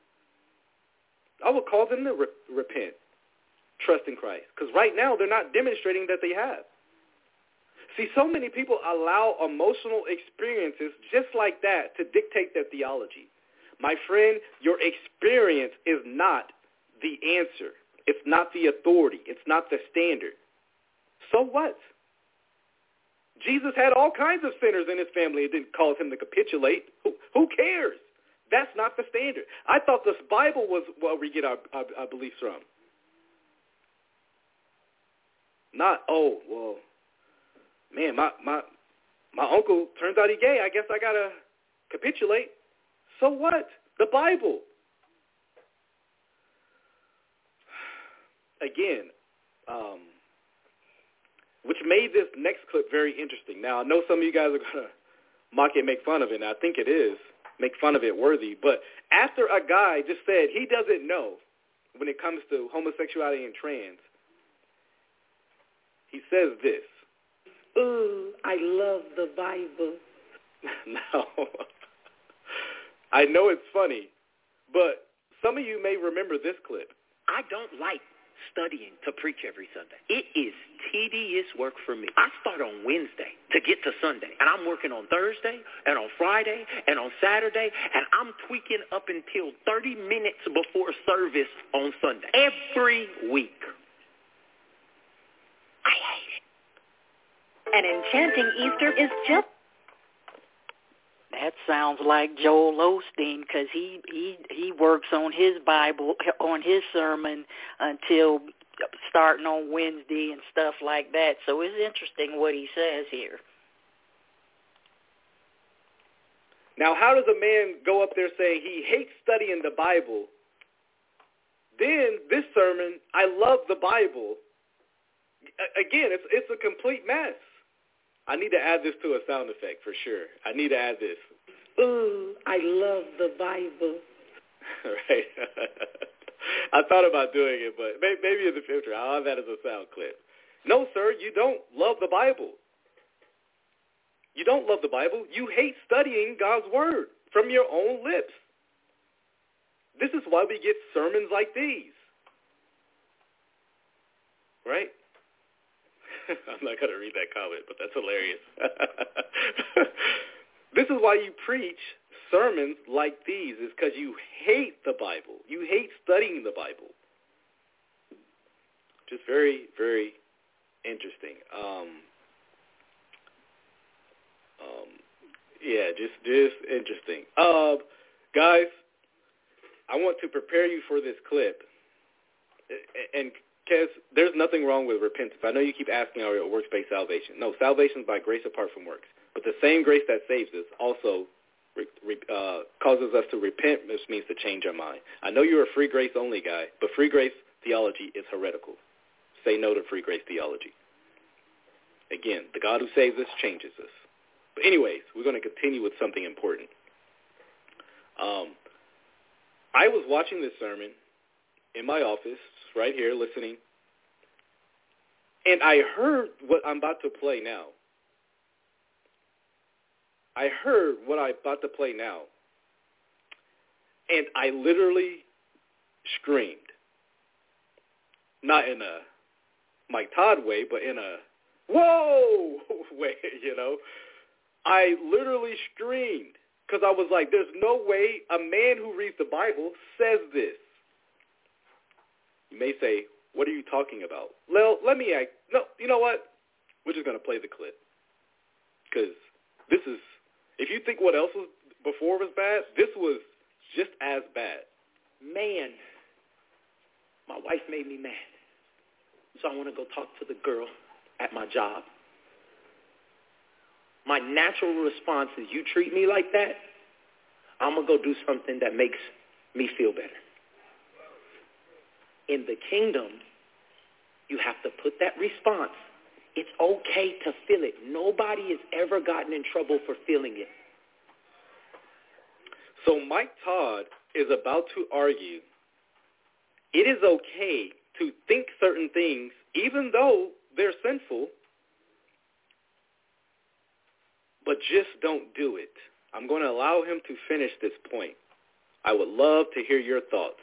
I would call them to re- repent, trust in Christ. Because right now they're not demonstrating that they have. See, so many people allow emotional experiences just like that to dictate their theology. My friend, your experience is not the answer. It's not the authority. It's not the standard. So what? Jesus had all kinds of sinners in his family. It didn't cause him to capitulate. Who, who cares? That's not the standard. I thought this Bible was where we get our, our, our beliefs from. Not, oh, well, man, my, my, my uncle turns out he's gay. I guess I got to capitulate. So what? The Bible. Again, um, which made this next clip very interesting. Now, I know some of you guys are going to mock it, make fun of it, and I think it is. Make fun of it worthy. But after a guy just said he doesn't know when it comes to homosexuality and trans, he says this. Ooh, I love the Bible. No. I know it's funny, but some of you may remember this clip. I don't like studying to preach every Sunday. It is tedious work for me. I start on Wednesday to get to Sunday, and I'm working on Thursday and on Friday and on Saturday, and I'm tweaking up until thirty minutes before service on Sunday every week. I hate it. An enchanting Easter is just... That sounds like Joel Osteen, because he, he he works on his Bible, on his sermon until starting on Wednesday and stuff like that. So it's interesting what he says here. Now, how does a man go up there saying he hates studying the Bible? Then this sermon, I love the Bible. Again, it's it's a complete mess. I need to add this to a sound effect for sure. I need to add this. Ooh, I love the Bible. Right. I thought about doing it, but maybe in the future I'll have that as a sound clip. No, sir, you don't love the Bible. You don't love the Bible. You hate studying God's word from your own lips. This is why we get sermons like these. Right? I'm not going to read that comment, but that's hilarious. This is why you preach sermons like these, is because you hate the Bible. You hate studying the Bible. Just very, very interesting. Um, um, yeah, just, just interesting. Uh, guys, I want to prepare you for this clip. And Kez, there's nothing wrong with repentance. I know you keep asking, are you works-based salvation? No, salvation is by grace apart from works. But the same grace that saves us also uh, causes us to repent, which means to change our mind. I know you're a free grace only guy, but free grace theology is heretical. Say no to free grace theology. Again, the God who saves us changes us. But anyways, we're going to continue with something important. Um, I was watching this sermon in my office, right here, listening, and I heard what I'm about to play now. I heard what I'm about to play now, and I literally screamed. Not in a Mike Todd way, but in a whoa way, you know. I literally screamed because I was like, there's no way a man who reads the Bible says this. You may say, what are you talking about? Well, let me act. No, you know what? We're just going to play the clip because this is, if you think what else was before was bad, this was just as bad. Man, my wife made me mad. So I want to go talk to the girl at my job. My natural response is, you treat me like that, I'm going to go do something that makes me feel better. In the kingdom, you have to put that response. It's okay to feel it. Nobody has ever gotten in trouble for feeling it. So Mike Todd is about to argue it is okay to think certain things even though they're sinful, but just don't do it. I'm going to allow him to finish this point. I would love to hear your thoughts.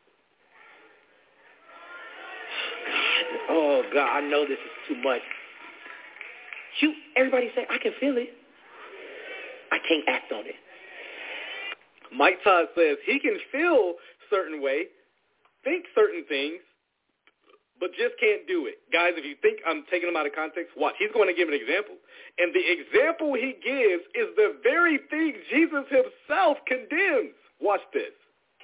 Oh, God, I know this is too much. You, everybody say, I can feel it. I can't act on it. Mike Todd says he can feel certain way, think certain things, but just can't do it. Guys, if you think I'm taking him out of context, watch. He's going to give an example. And the example he gives is the very thing Jesus himself condemns. Watch this.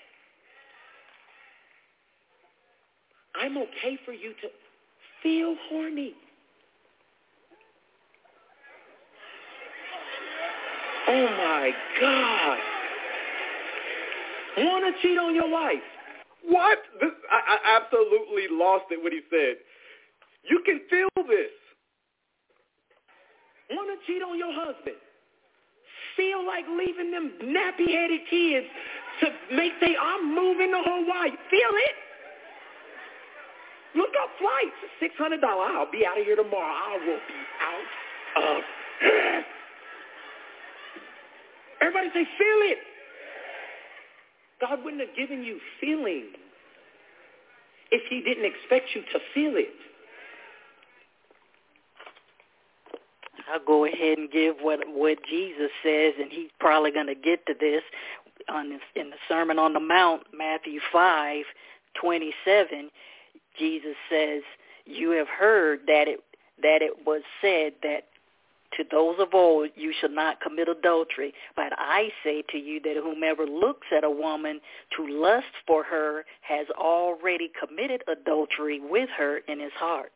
I'm okay for you to feel horny. Oh, my God. Want to cheat on your wife? What? This, I, I absolutely lost it when he said, you can feel this. Want to cheat on your husband? Feel like leaving them nappy-headed kids to make they, I'm moving to Hawaii. Feel it? Look up flights. six hundred dollars. I'll be out of here tomorrow. I will be out of here. Everybody say, feel it. God wouldn't have given you feeling if he didn't expect you to feel it. I'll go ahead and give what what Jesus says, and he's probably going to get to this on this, in the Sermon on the Mount, Matthew five twenty-seven. Jesus says, "You have heard that it that it was said that to those of old, you shall not commit adultery. But I say to you that whomever looks at a woman to lust for her has already committed adultery with her in his heart."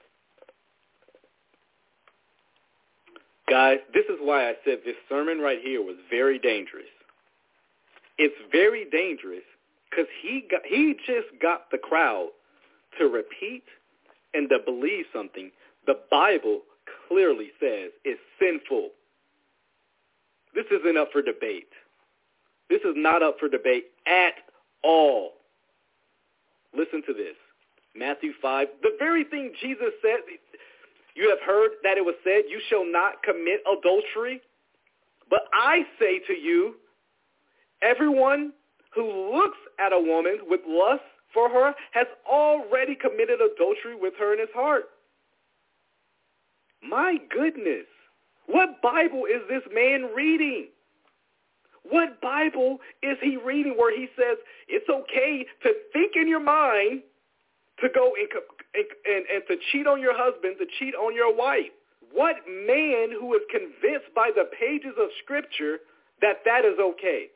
Guys, this is why I said this sermon right here was very dangerous. It's very dangerous because he got, he just got the crowd to repeat and to believe something the Bible clearly says is sinful. This isn't up for debate. This is not up for debate at all. Listen to this. Matthew five, the very thing Jesus said, you have heard that it was said, you shall not commit adultery. But I say to you, everyone who looks at a woman with lust for her has already committed adultery with her in his heart. My goodness, what Bible is this man reading? What Bible is he reading where he says it's okay to think in your mind to go and, and, and to cheat on your husband, to cheat on your wife? What man who is convinced by the pages of Scripture that that is okay?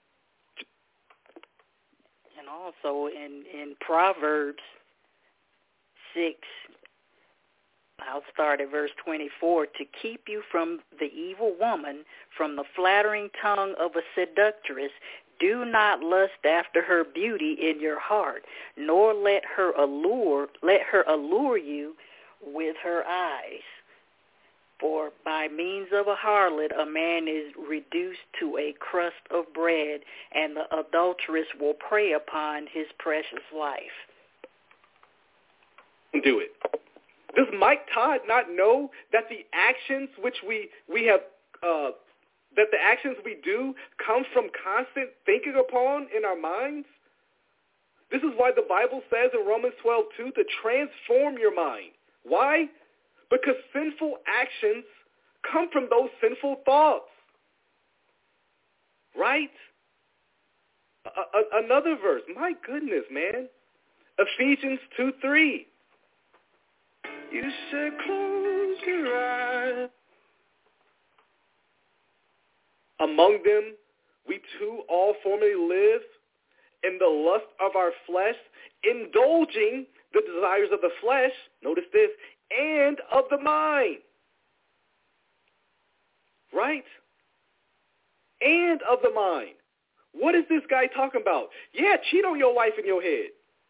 And also in, in Proverbs six, I'll start at verse twenty-four. To keep you from the evil woman, from the flattering tongue of a seductress, do not lust after her beauty in your heart, nor let her allure let her allure you with her eyes. For by means of a harlot a man is reduced to a crust of bread, and the adulteress will prey upon his precious life. Do it. Does Mike Todd not know that the actions which we, we have, uh, that the actions we do come from constant thinking upon in our minds? This is why the Bible says in Romans twelve two to transform your mind. Why? Because sinful actions come from those sinful thoughts. Right? A- a- another verse. My goodness, man. Ephesians two three. You said close your eyes. Among them, we too all formerly lived in the lust of our flesh, indulging the desires of the flesh, notice this, and of the mind. Right? And of the mind. What is this guy talking about? Yeah, cheat on your wife in your head.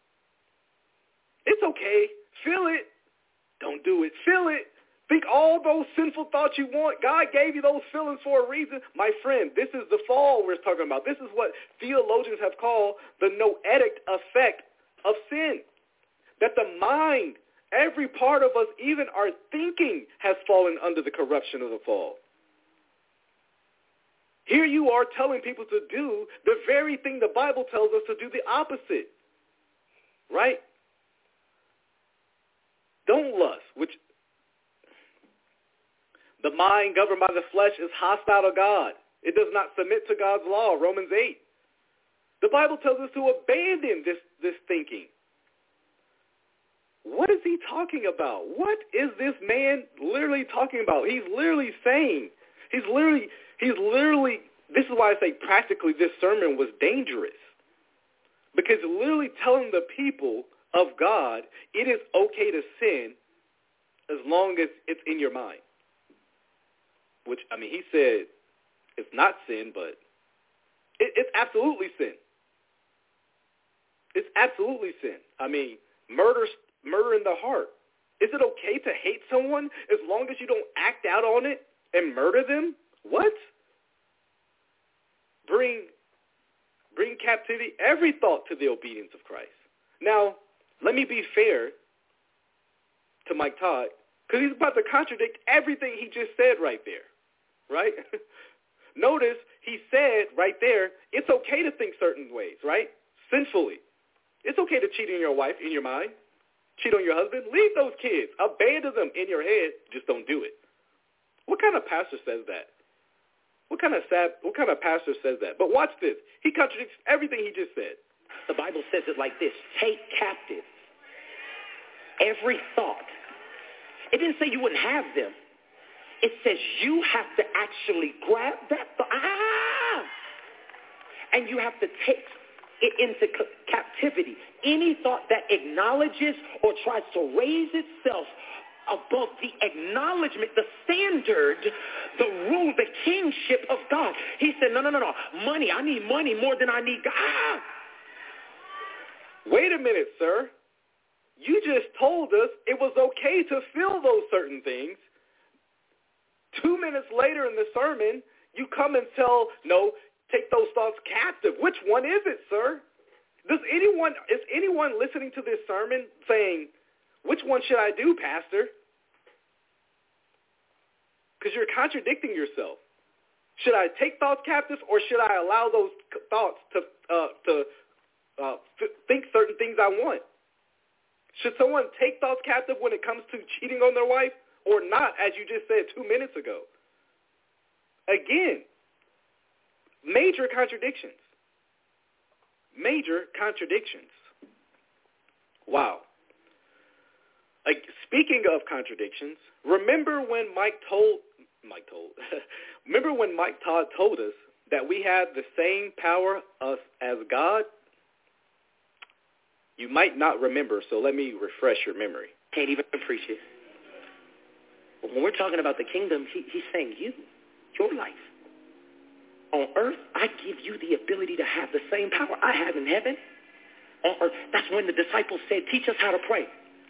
It's okay. Feel it. Don't do it. Feel it. Think all those sinful thoughts you want. God gave you those feelings for a reason. My friend, this is the fall we're talking about. This is what theologians have called the noetic effect of sin. That the mind, every part of us, even our thinking, has fallen under the corruption of the fall. Here you are telling people to do the very thing the Bible tells us to do the opposite. Right? Don't lust, which the mind governed by the flesh is hostile to God. It does not submit to God's law, Romans eight. The Bible tells us to abandon this, this thinking. What is he talking about? What is this man literally talking about? He's literally saying, he's literally, he's literally, this is why I say practically this sermon was dangerous. Because literally telling the people of God, it is okay to sin as long as it's in your mind. Which, I mean, he said it's not sin, but it, it's absolutely sin. It's absolutely sin. I mean, murder, murder in the heart. Is it okay to hate someone as long as you don't act out on it and murder them? What? Bring, bring captivity, every thought to the obedience of Christ. Now, let me be fair to Mike Todd, because he's about to contradict everything he just said right there, right? Notice he said right there, it's okay to think certain ways, right? Sinfully. It's okay to cheat on your wife in your mind, cheat on your husband. Leave those kids. Abandon them in your head. Just don't do it. What kind of pastor says that? What kind of sad, what kind of pastor says that? But watch this. He contradicts everything he just said. The Bible says it like this: take captive every thought. It didn't say you wouldn't have them. It says you have to actually grab that thought, ah, and you have to take it into captivity. Any thought that acknowledges or tries to raise itself above the acknowledgement, the standard, the rule, the kingship of God. He said, no, no, no, no. Money, I need money more than I need God. Ah! Wait a minute, sir. You just told us it was okay to feel those certain things. Two minutes later in the sermon, you come and tell, no, take those thoughts captive. Which one is it, sir? Does anyone, is anyone listening to this sermon saying, which one should I do, Pastor? Because you're contradicting yourself. Should I take thoughts captive, or should I allow those thoughts to uh, to uh, think certain things I want? Should someone take thoughts captive when it comes to cheating on their wife, or not, as you just said two minutes ago? Again, major contradictions. Major contradictions. Wow. Like, speaking of contradictions, remember when Mike told, Mike told, remember when Mike Todd told us that we have the same power as, as God? You might not remember, so let me refresh your memory. Can't even preach it. But when we're talking about the kingdom, he, he's saying you, your life. On earth, I give you the ability to have the same power I have in heaven. On earth, that's when the disciples said, teach us how to pray.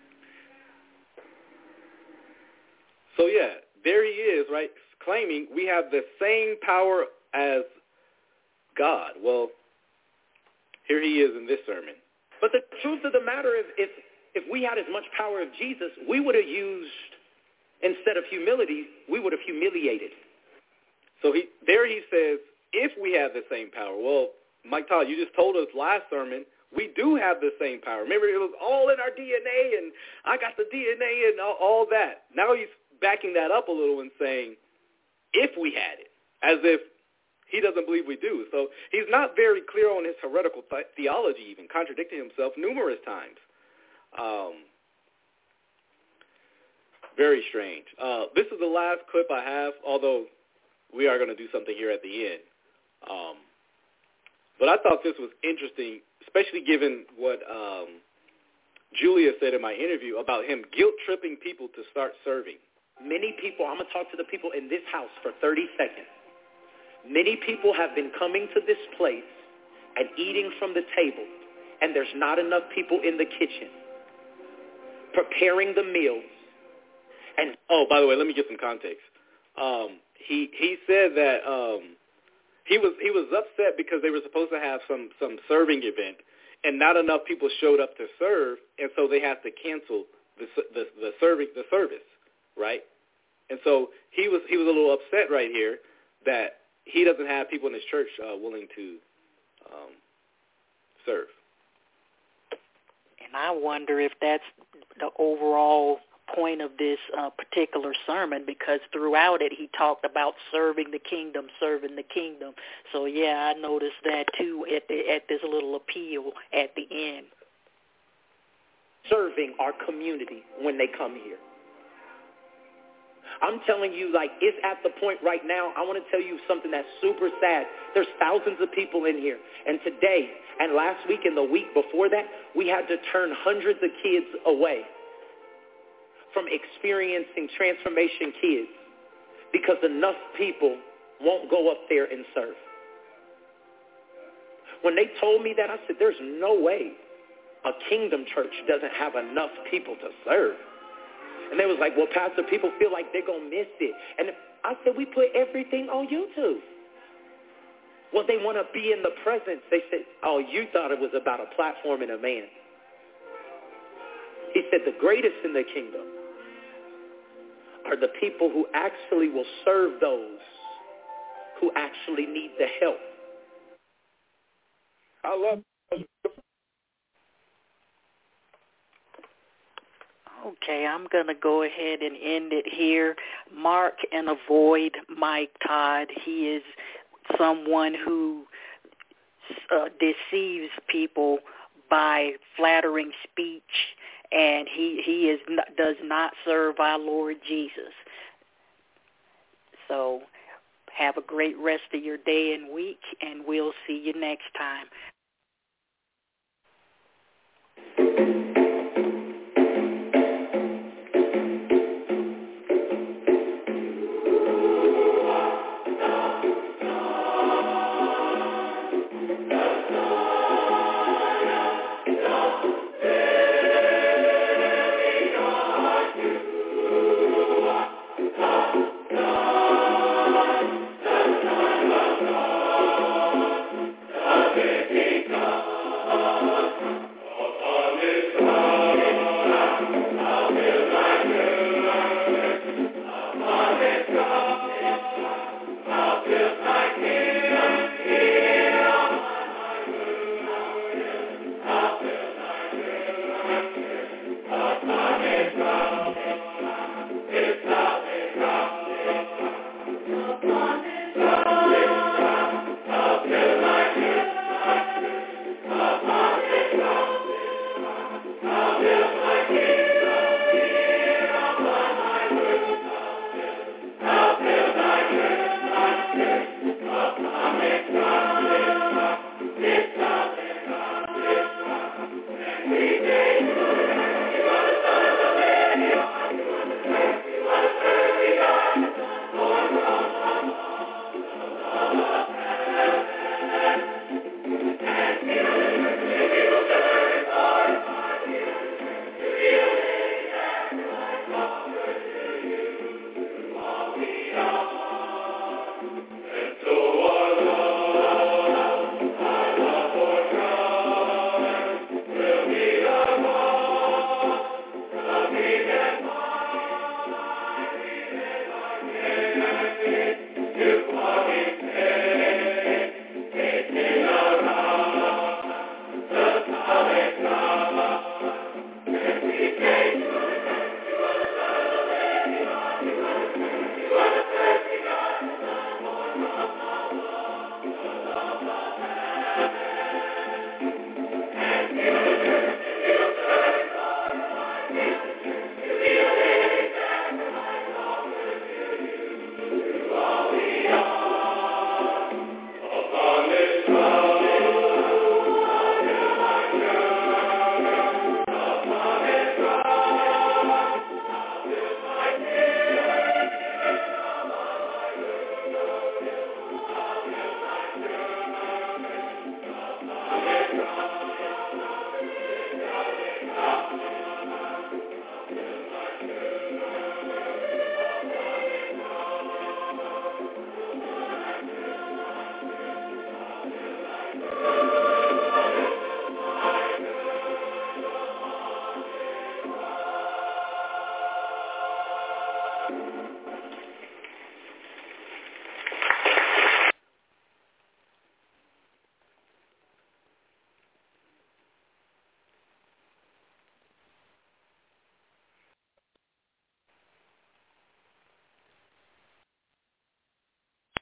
So, yeah, there he is, right, claiming we have the same power as God. Well, here he is in this sermon. But the truth of the matter is, if, if we had as much power of Jesus, we would have used, instead of humility, we would have humiliated. So he there he says, if we have the same power. Well, Mike Todd, you just told us last sermon, we do have the same power. Remember, it was all in our D N A, and I got the D N A and all, all that. Now he's backing that up a little and saying, if we had it, as if he doesn't believe we do. So he's not very clear on his heretical th- theology, even contradicting himself numerous times. Um, very strange. Uh, this is the last clip I have, although we are going to do something here at the end. Um, but I thought this was interesting, especially given what um, Julia said in my interview about him guilt-tripping people to start serving. Many people, I'm going to talk to the people in this house for thirty seconds. Many people have been coming to this place and eating from the table, and there's not enough people in the kitchen preparing the meals. And oh, by the way, let me get some context. Um, he he said that um, he was he was upset because they were supposed to have some, some serving event, and not enough people showed up to serve, and so they had to cancel the the, the serving the service, right? And so he was he was a little upset right here that he doesn't have people in his church uh, willing to um, serve. And I wonder if that's the overall point of this uh, particular sermon, because throughout it he talked about serving the kingdom, serving the kingdom. So, yeah, I noticed that too at, the, at this little appeal at the end. Serving our community when they come here. I'm telling you, like, it's at the point right now, I want to tell you something that's super sad. There's thousands of people in here. And today and last week and the week before that, we had to turn hundreds of kids away from experiencing Transformation Kids because enough people won't go up there and serve. When they told me that, I said, there's no way a kingdom church doesn't have enough people to serve. And they was like, well, Pastor, people feel like they're going to miss it. And I said, we put everything on YouTube. Well, they want to be in the presence. They said, oh, you thought it was about a platform and a man. He said, the greatest in the kingdom are the people who actually will serve those who actually need the help. I love Okay, I'm going to go ahead and end it here. Mark and avoid Mike Todd. He is someone who uh, deceives people by flattering speech, and he, he is not, does not serve our Lord Jesus. So have a great rest of your day and week, and we'll see you next time.